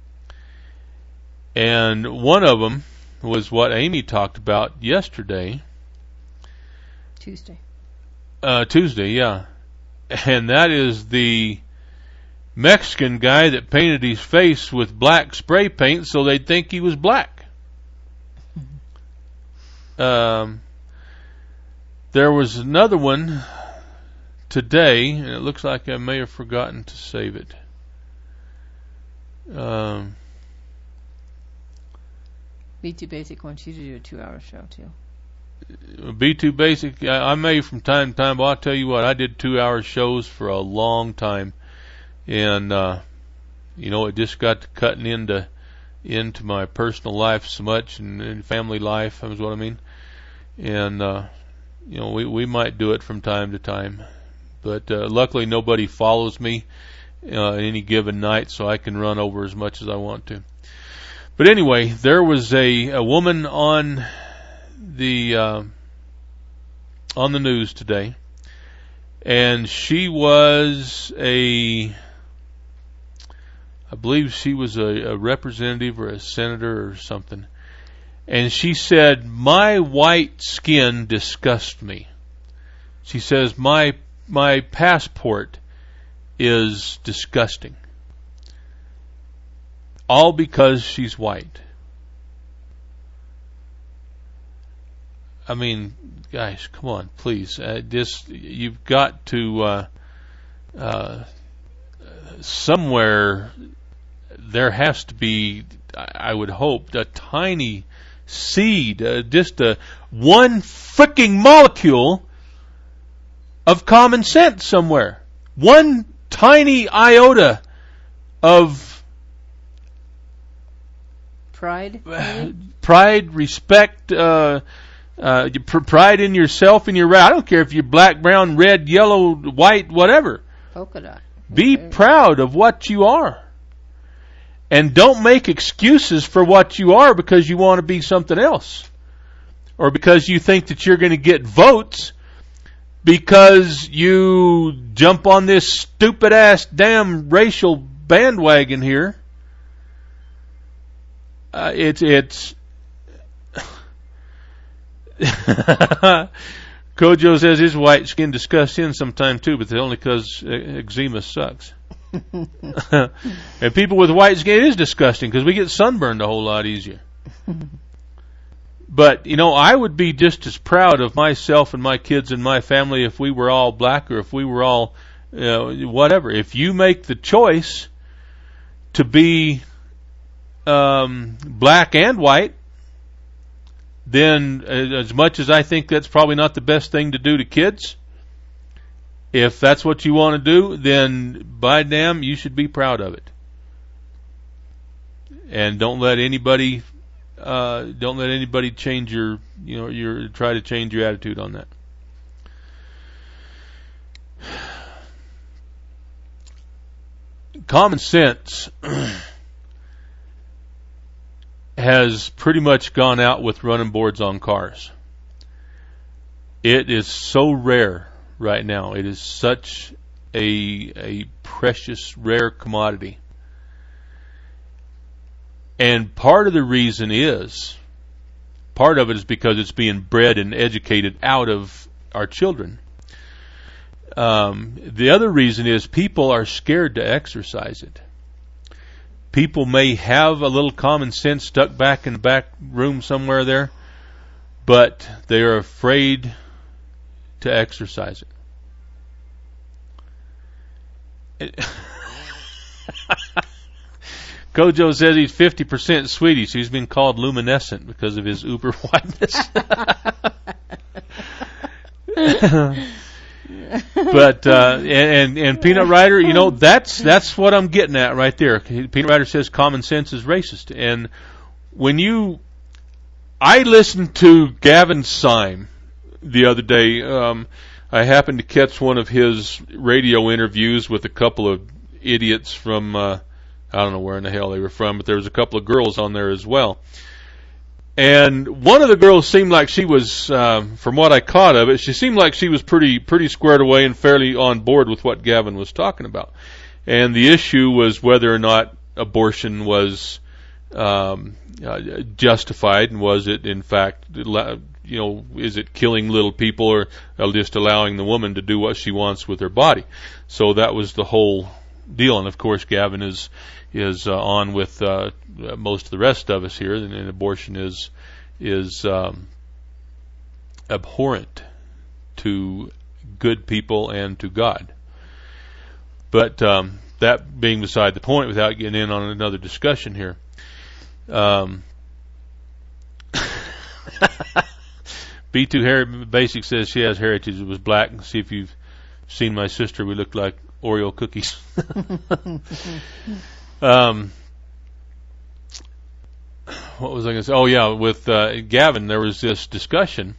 And one of them was what Amy talked about yesterday. Tuesday. Uh, Tuesday, yeah. And that is the Mexican guy that painted his face with black spray paint so they'd think he was black. Um, there was another one today, and it looks like I may have forgotten to save it. Um, B two Basic wants you to do a two-hour show, too. B two Basic, I, I may from time to time, but I'll tell you what, I did two-hour shows for a long time, and uh, you know, it just got to cutting into into my personal life so much, and, and family life, is what I mean. And uh, you know, we we might do it from time to time, but uh, luckily nobody follows me uh, any given night, so I can run over as much as I want to. But anyway, there was a, a woman on the uh, on the news today, and she was a, I believe she was a, a representative or a senator or something, and she said, "My white skin disgusts me." She says, "My my passport is disgusting." All because she's white. I mean, guys, come on, please. Uh, just you've got to uh, uh, somewhere. There has to be, I would hope, a tiny seed, uh, just a one fricking molecule of common sense somewhere. One tiny iota of pride, pride, respect, uh, uh, pride in yourself and your race. I don't care if you're black, brown, red, yellow, white, whatever. Polka dot. Be proud of what you are. And don't make excuses for what you are because you want to be something else. Or because you think that you're going to get votes because you jump on this stupid ass damn racial bandwagon here. Uh, it's, it's, Kojo says his white skin disgusts him sometime too, but it's only because eczema sucks. And people with white skin, it is disgusting because we get sunburned a whole lot easier. But, you know, I would be just as proud of myself and my kids and my family if we were all black or if we were all, you know, whatever. If you make the choice to be um, black and white, then as much as I think that's probably not the best thing to do to kids, if that's what you want to do, then by damn, you should be proud of it. And don't let anybody, uh, don't let anybody change your, you know, your try to change your attitude on that. Common sense has pretty much gone out with running boards on cars. It is so rare right now. It is such a a precious, rare commodity. And part of the reason is, part of it is because it's being bred and educated out of our children. Um, the other reason is people are scared to exercise it. People may have a little common sense stuck back in the back room somewhere there, but they are afraid to exercise it. Kojo says he's fifty percent Swedish. He's been called luminescent because of his uber whiteness. But uh, and and Peanut Rider, you know, that's that's what I'm getting at right there. Peanut Rider says common sense is racist, and when you, I listened to Gavin Syme the other day. Um, I happened to catch one of his radio interviews with a couple of idiots from uh, I don't know where in the hell they were from, but there was a couple of girls on there as well. And one of the girls seemed like she was, uh, from what I caught of it, she seemed like she was pretty pretty squared away and fairly on board with what Gavin was talking about. And the issue was whether or not abortion was um, uh, justified, and was it in fact, you know, is it killing little people or just allowing the woman to do what she wants with her body? So that was the whole deal. And of course, Gavin is is uh, on with uh, most of the rest of us here, and, and abortion is is um, abhorrent to good people and to God. But um, that being beside the point, without getting in on another discussion here, um, B two Harry Basic says she has heritage. It was black. See if you've seen my sister. We look like Oreo cookies. Um, what was I going to say? Oh, yeah, with uh, Gavin, there was this discussion.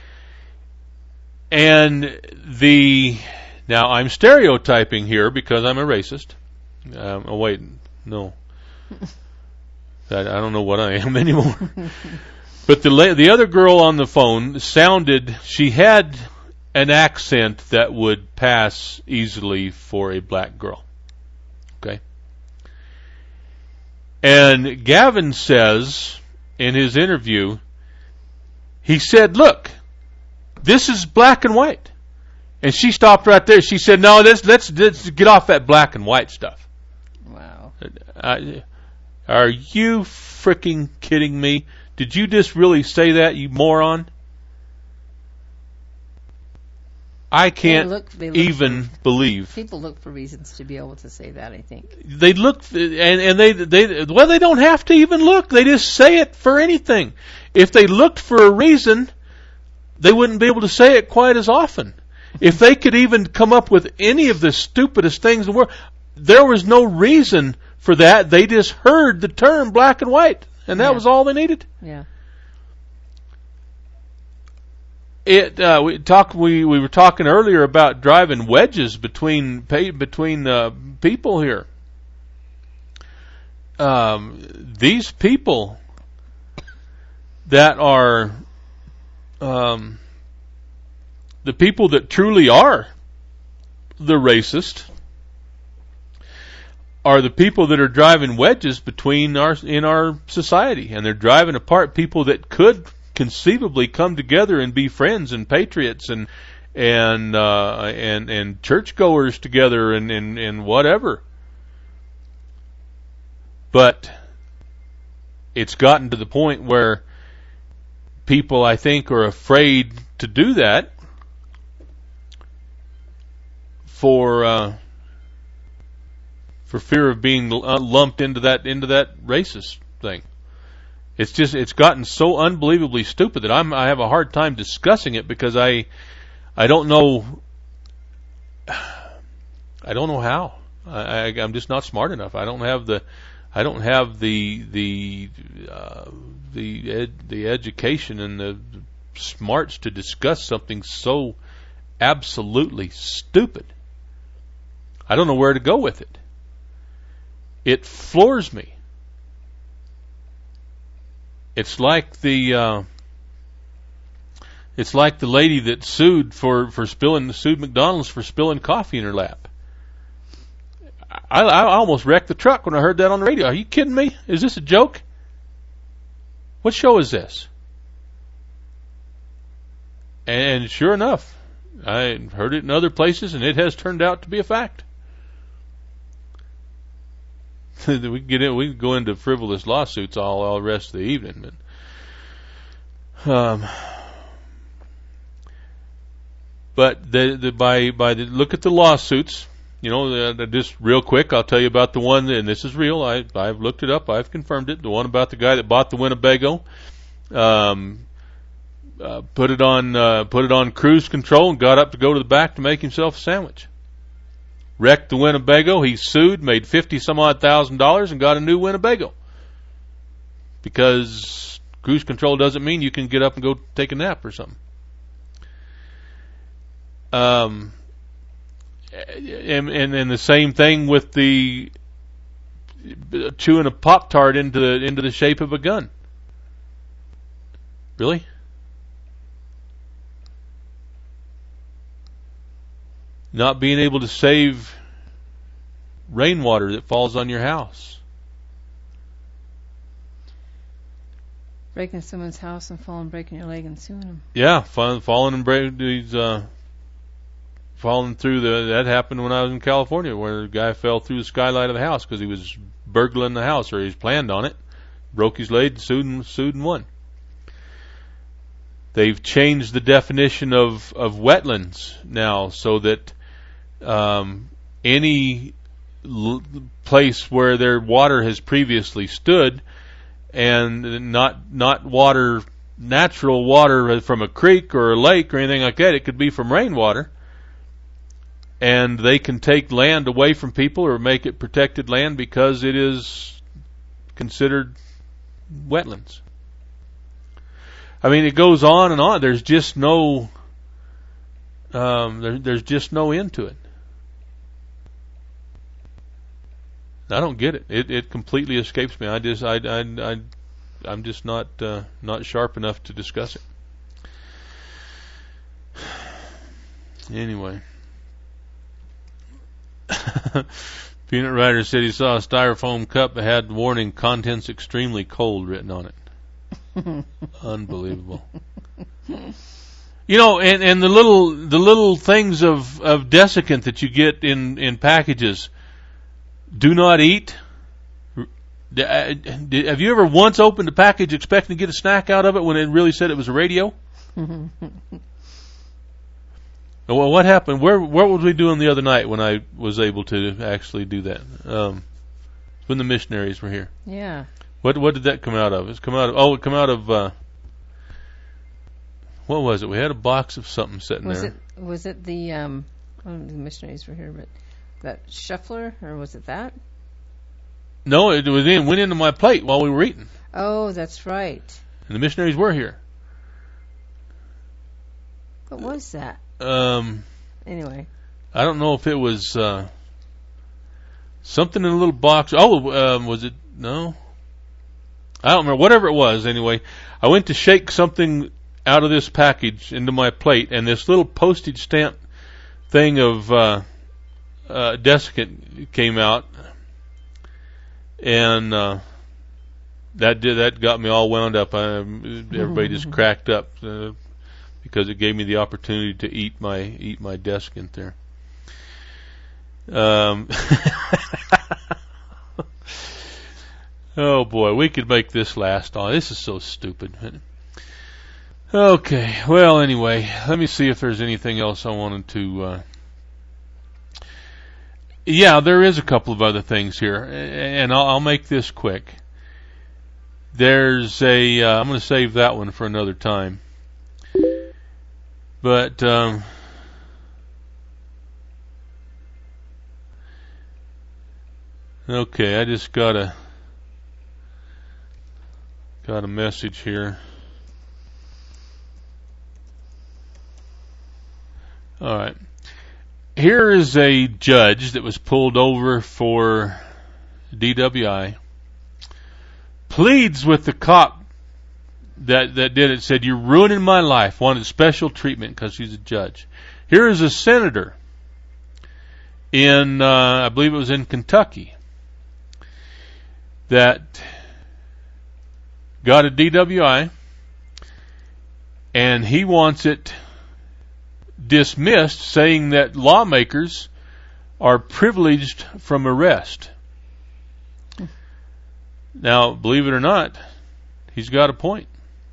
And the... Now, I'm stereotyping here because I'm a racist. Um, oh, wait, no. I, I don't know what I am anymore. But the la- the other girl on the phone sounded... She had an accent that would pass easily for a black girl. Okay? And Gavin says in his interview, he said, look, this is black and white. And she stopped right there. She said, no, let's, let's, let's get off that black and white stuff. Wow. I, are you freaking kidding me? Did you just really say that, you moron? I can't they look, they look even for, believe. People look for reasons to be able to say that, I think. They look, and, and they, they, well, they don't have to even look. They just say it for anything. If they looked for a reason, they wouldn't be able to say it quite as often. If they could even come up with any of the stupidest things in the world, there was no reason for that. They just heard the term black and white, and that yeah. was all they needed. Yeah. It uh, we talk we, we were talking earlier about driving wedges between between uh, people here. Um, these people that are um, the people that truly are the racist are the people that are driving wedges between our in our society, and they're driving apart people that could conceivably come together and be friends and patriots and and uh, and and churchgoers together and, and, and whatever. But it's gotten to the point where people, I think, are afraid to do that for uh, for fear of being lumped into that into that racist thing. It's just, it's gotten so unbelievably stupid that I'm, I have a hard time discussing it because I, I don't know, I don't know how. I, I, I'm just not smart enough. I don't have the, I don't have the, the, uh, the, ed, the education and the smarts to discuss something so absolutely stupid. I don't know where to go with it. It floors me. It's like the uh, it's like the lady that sued for, for spilling sued McDonald's for spilling coffee in her lap. I, I almost wrecked the truck when I heard that on the radio. Are you kidding me? Is this a joke? What show is this? And sure enough, I heard it in other places, and it has turned out to be a fact. we can get in, we can go into frivolous lawsuits all, all the rest of the evening, but um, but the, the by by the look at the lawsuits, you know, the, just real quick, I'll tell you about the one, and this is real. I I've looked it up, I've confirmed it. The one about the guy that bought the Winnebago, um, uh, put it on uh, put it on cruise control and got up to go to the back to make himself a sandwich. Wrecked the Winnebago. He sued, made fifty some odd thousand dollars, and got a new Winnebago. Because cruise control doesn't mean you can get up and go take a nap or something. Um, and, and, and the same thing with the chewing a Pop-Tart into the into the shape of a gun. Really? Not being able to save rainwater that falls on your house. Breaking someone's house and falling, breaking your leg and suing them. Yeah, fall, falling and break, these, uh, falling through the. That happened when I was in California, where a guy fell through the skylight of the house because he was burgling the house, or he was planned on it. Broke his leg, sued and sued and won. They've changed the definition of of wetlands now, so that Um, any l- place where their water has previously stood, and not not water, natural water from a creek or a lake or anything like that. It could be from rainwater. and they can take land away from people or make it protected land because it is considered wetlands. I mean, it goes on and on. There's just no, um, there, there's just no end to it. I don't get it. It it completely escapes me. I just I I, I I'm just not uh, not sharp enough to discuss it. Anyway, Peanut Rider said he saw a styrofoam cup that had the warning "contents extremely cold" written on it. Unbelievable. You know, and and the little the little things of of desiccant that you get in in packages. Do not eat. Have you ever once opened a package expecting to get a snack out of it when it really said it was a radio? Well, what happened? Where what was we doing the other night when I was able to actually do that? Um, when the missionaries were here. Yeah. What what did that come out of? It's come out of oh, it come out of uh, what was it? We had a box of something sitting was there. It, was it the um, well, the missionaries were here, but that shuffler, or was it that? No, it was in went into my plate while we were eating. Oh, that's right. And the missionaries were here. What was that? Um. Anyway. I don't know if it was uh, something in a little box. Oh, um, was it? No. I don't remember. Whatever it was, anyway. I went to shake something out of this package into my plate, and this little postage stamp thing of uh, uh, desiccant came out, and uh, that did that got me all wound up. I, everybody just cracked up uh, because it gave me the opportunity to eat my eat my desiccant there. Um. Oh boy, we could make this last on. This is so stupid. Okay, well anyway, let me see if there's anything else I wanted to uh yeah, there is a couple of other things here, and I'll, I'll make this quick. There's a uh, I'm going to save that one for another time. But um okay, I just got a Got a message here. All right. Here is a judge that was pulled over for D W I. Pleads with the cop that, that did it. Said, "You're ruining my life." Wanted special treatment because he's a judge. Here is a senator in, uh, I believe it was in Kentucky, that got a D W I, and he wants it dismissed, saying that lawmakers are privileged from arrest. Now, believe it or not, he's got a point.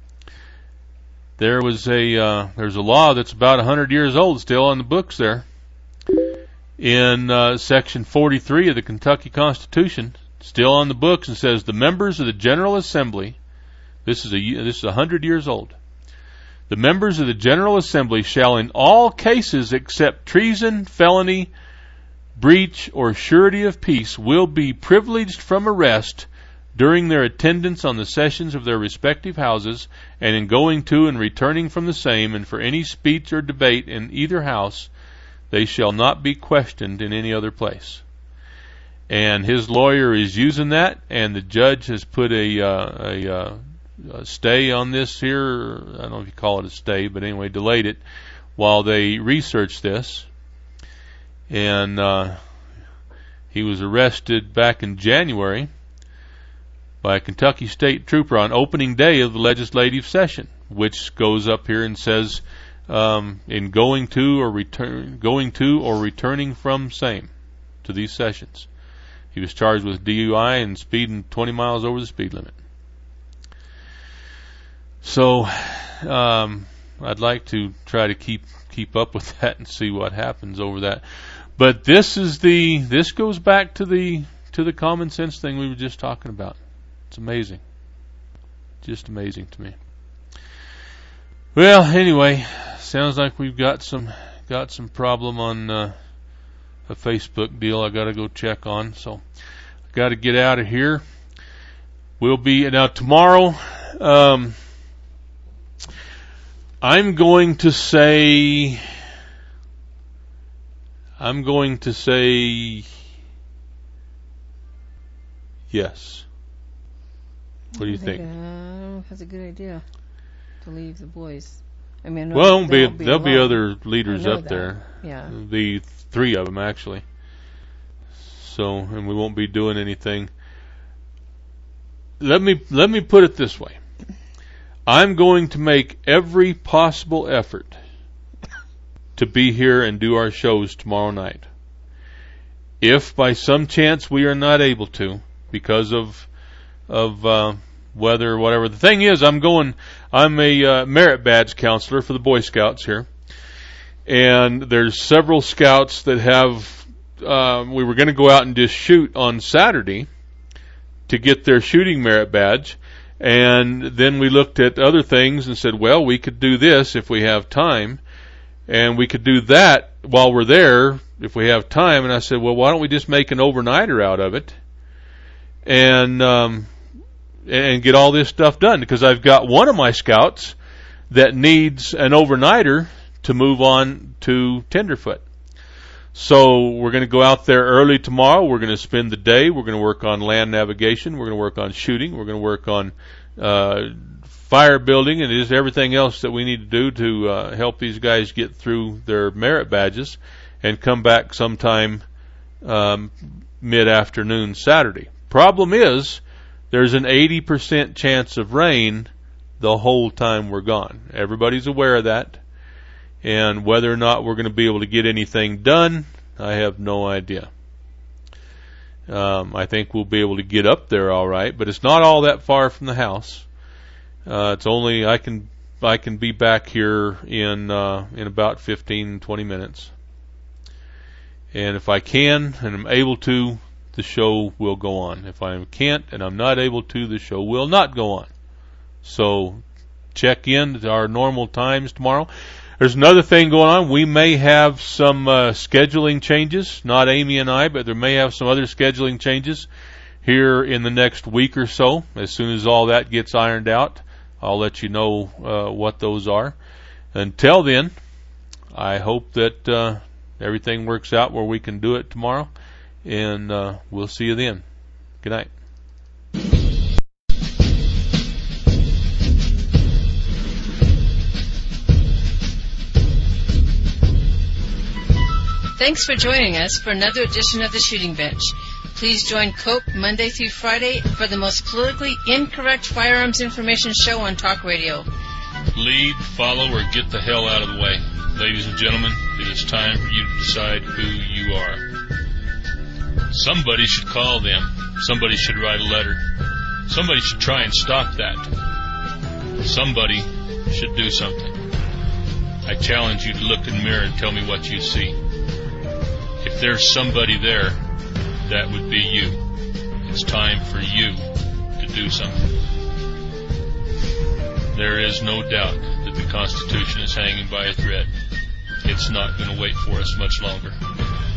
There was a uh, there's a law that's about a hundred years old, still on the books there, in uh, Section forty-three of the Kentucky Constitution, still on the books, and says the members of the General Assembly. This is a this is a hundred years old. The members of the General Assembly shall, in all cases except treason, felony, breach, or surety of peace, will be privileged from arrest during their attendance on the sessions of their respective houses, and in going to and returning from the same, and for any speech or debate in either house, they shall not be questioned in any other place. And his lawyer is using that, and the judge has put a uh, a uh, Uh, stay on this here. I don't know if you call it a stay, but anyway, delayed it while they research this. And uh, he was arrested back in January by a Kentucky state trooper on opening day of the legislative session, which goes up here and says um, in going to or return, going to or returning from same to these sessions. He was charged with D U I and speeding twenty miles over the speed limit. So, um, I'd like to try to keep keep up with that and see what happens over that. But this is the this goes back to the to the common sense thing we were just talking about. It's amazing, just amazing to me. Well, anyway, sounds like we've got some got some problem on uh, a Facebook deal I got to go check on. So I got to get out of here. We'll be now tomorrow. Um, I'm going to say. I'm going to say yes. What do you I think? think? Uh, that's a good idea to leave the boys. I mean, well, won't be, be there'll alone. be other leaders up that. there. Yeah. The three of them actually. So, and we won't be doing anything. Let me let me put it this way. I'm going to make every possible effort to be here and do our shows tomorrow night. If by some chance we are not able to, because of of uh, weather or whatever, the thing is, I'm going. I'm a uh, merit badge counselor for the Boy Scouts here, and there's several scouts that have. Uh, we were going to go out and just shoot on Saturday to get their shooting merit badge, and then we looked at other things and said, well, we could do this if we have time. And we could do that while we're there if we have time. And I said, well, why don't we just make an overnighter out of it and um, and get all this stuff done? Because I've got one of my scouts that needs an overnighter to move on to Tenderfoot. So we're going to go out there early tomorrow. We're going to spend the day. We're going to work on land navigation. We're going to work on shooting. We're going to work on uh fire building and just everything else that we need to do to uh, help these guys get through their merit badges and come back sometime um, mid-afternoon Saturday. Problem is, there's an eighty percent chance of rain the whole time we're gone. Everybody's aware of that. And whether or not we're going to be able to get anything done, I have no idea. Um, I think we'll be able to get up there all right, but it's not all that far from the house. Uh, it's only I can I can be back here in uh, in about fifteen, twenty minutes, and if I can and I'm able to, the show will go on. If I can't and I'm not able to, the show will not go on. So check in to our normal times tomorrow. There's another thing going on. We may have some uh, scheduling changes. Not Amy and I, but there may have some other scheduling changes here in the next week or so. As soon as all that gets ironed out, I'll let you know uh, what those are. Until then, I hope that uh, everything works out where we can do it tomorrow, and uh, we'll see you then. Good night. Thanks for joining us for another edition of The Shooting Bench. Please join Cope Monday through Friday for the most politically incorrect firearms information show on talk radio. Lead, follow, or get the hell out of the way. Ladies and gentlemen, it is time for you to decide who you are. Somebody should call them. Somebody should write a letter. Somebody should try and stop that. Somebody should do something. I challenge you to look in the mirror and tell me what you see. If there's somebody there, that would be you. It's time for you to do something. There is no doubt that the Constitution is hanging by a thread. It's not going to wait for us much longer.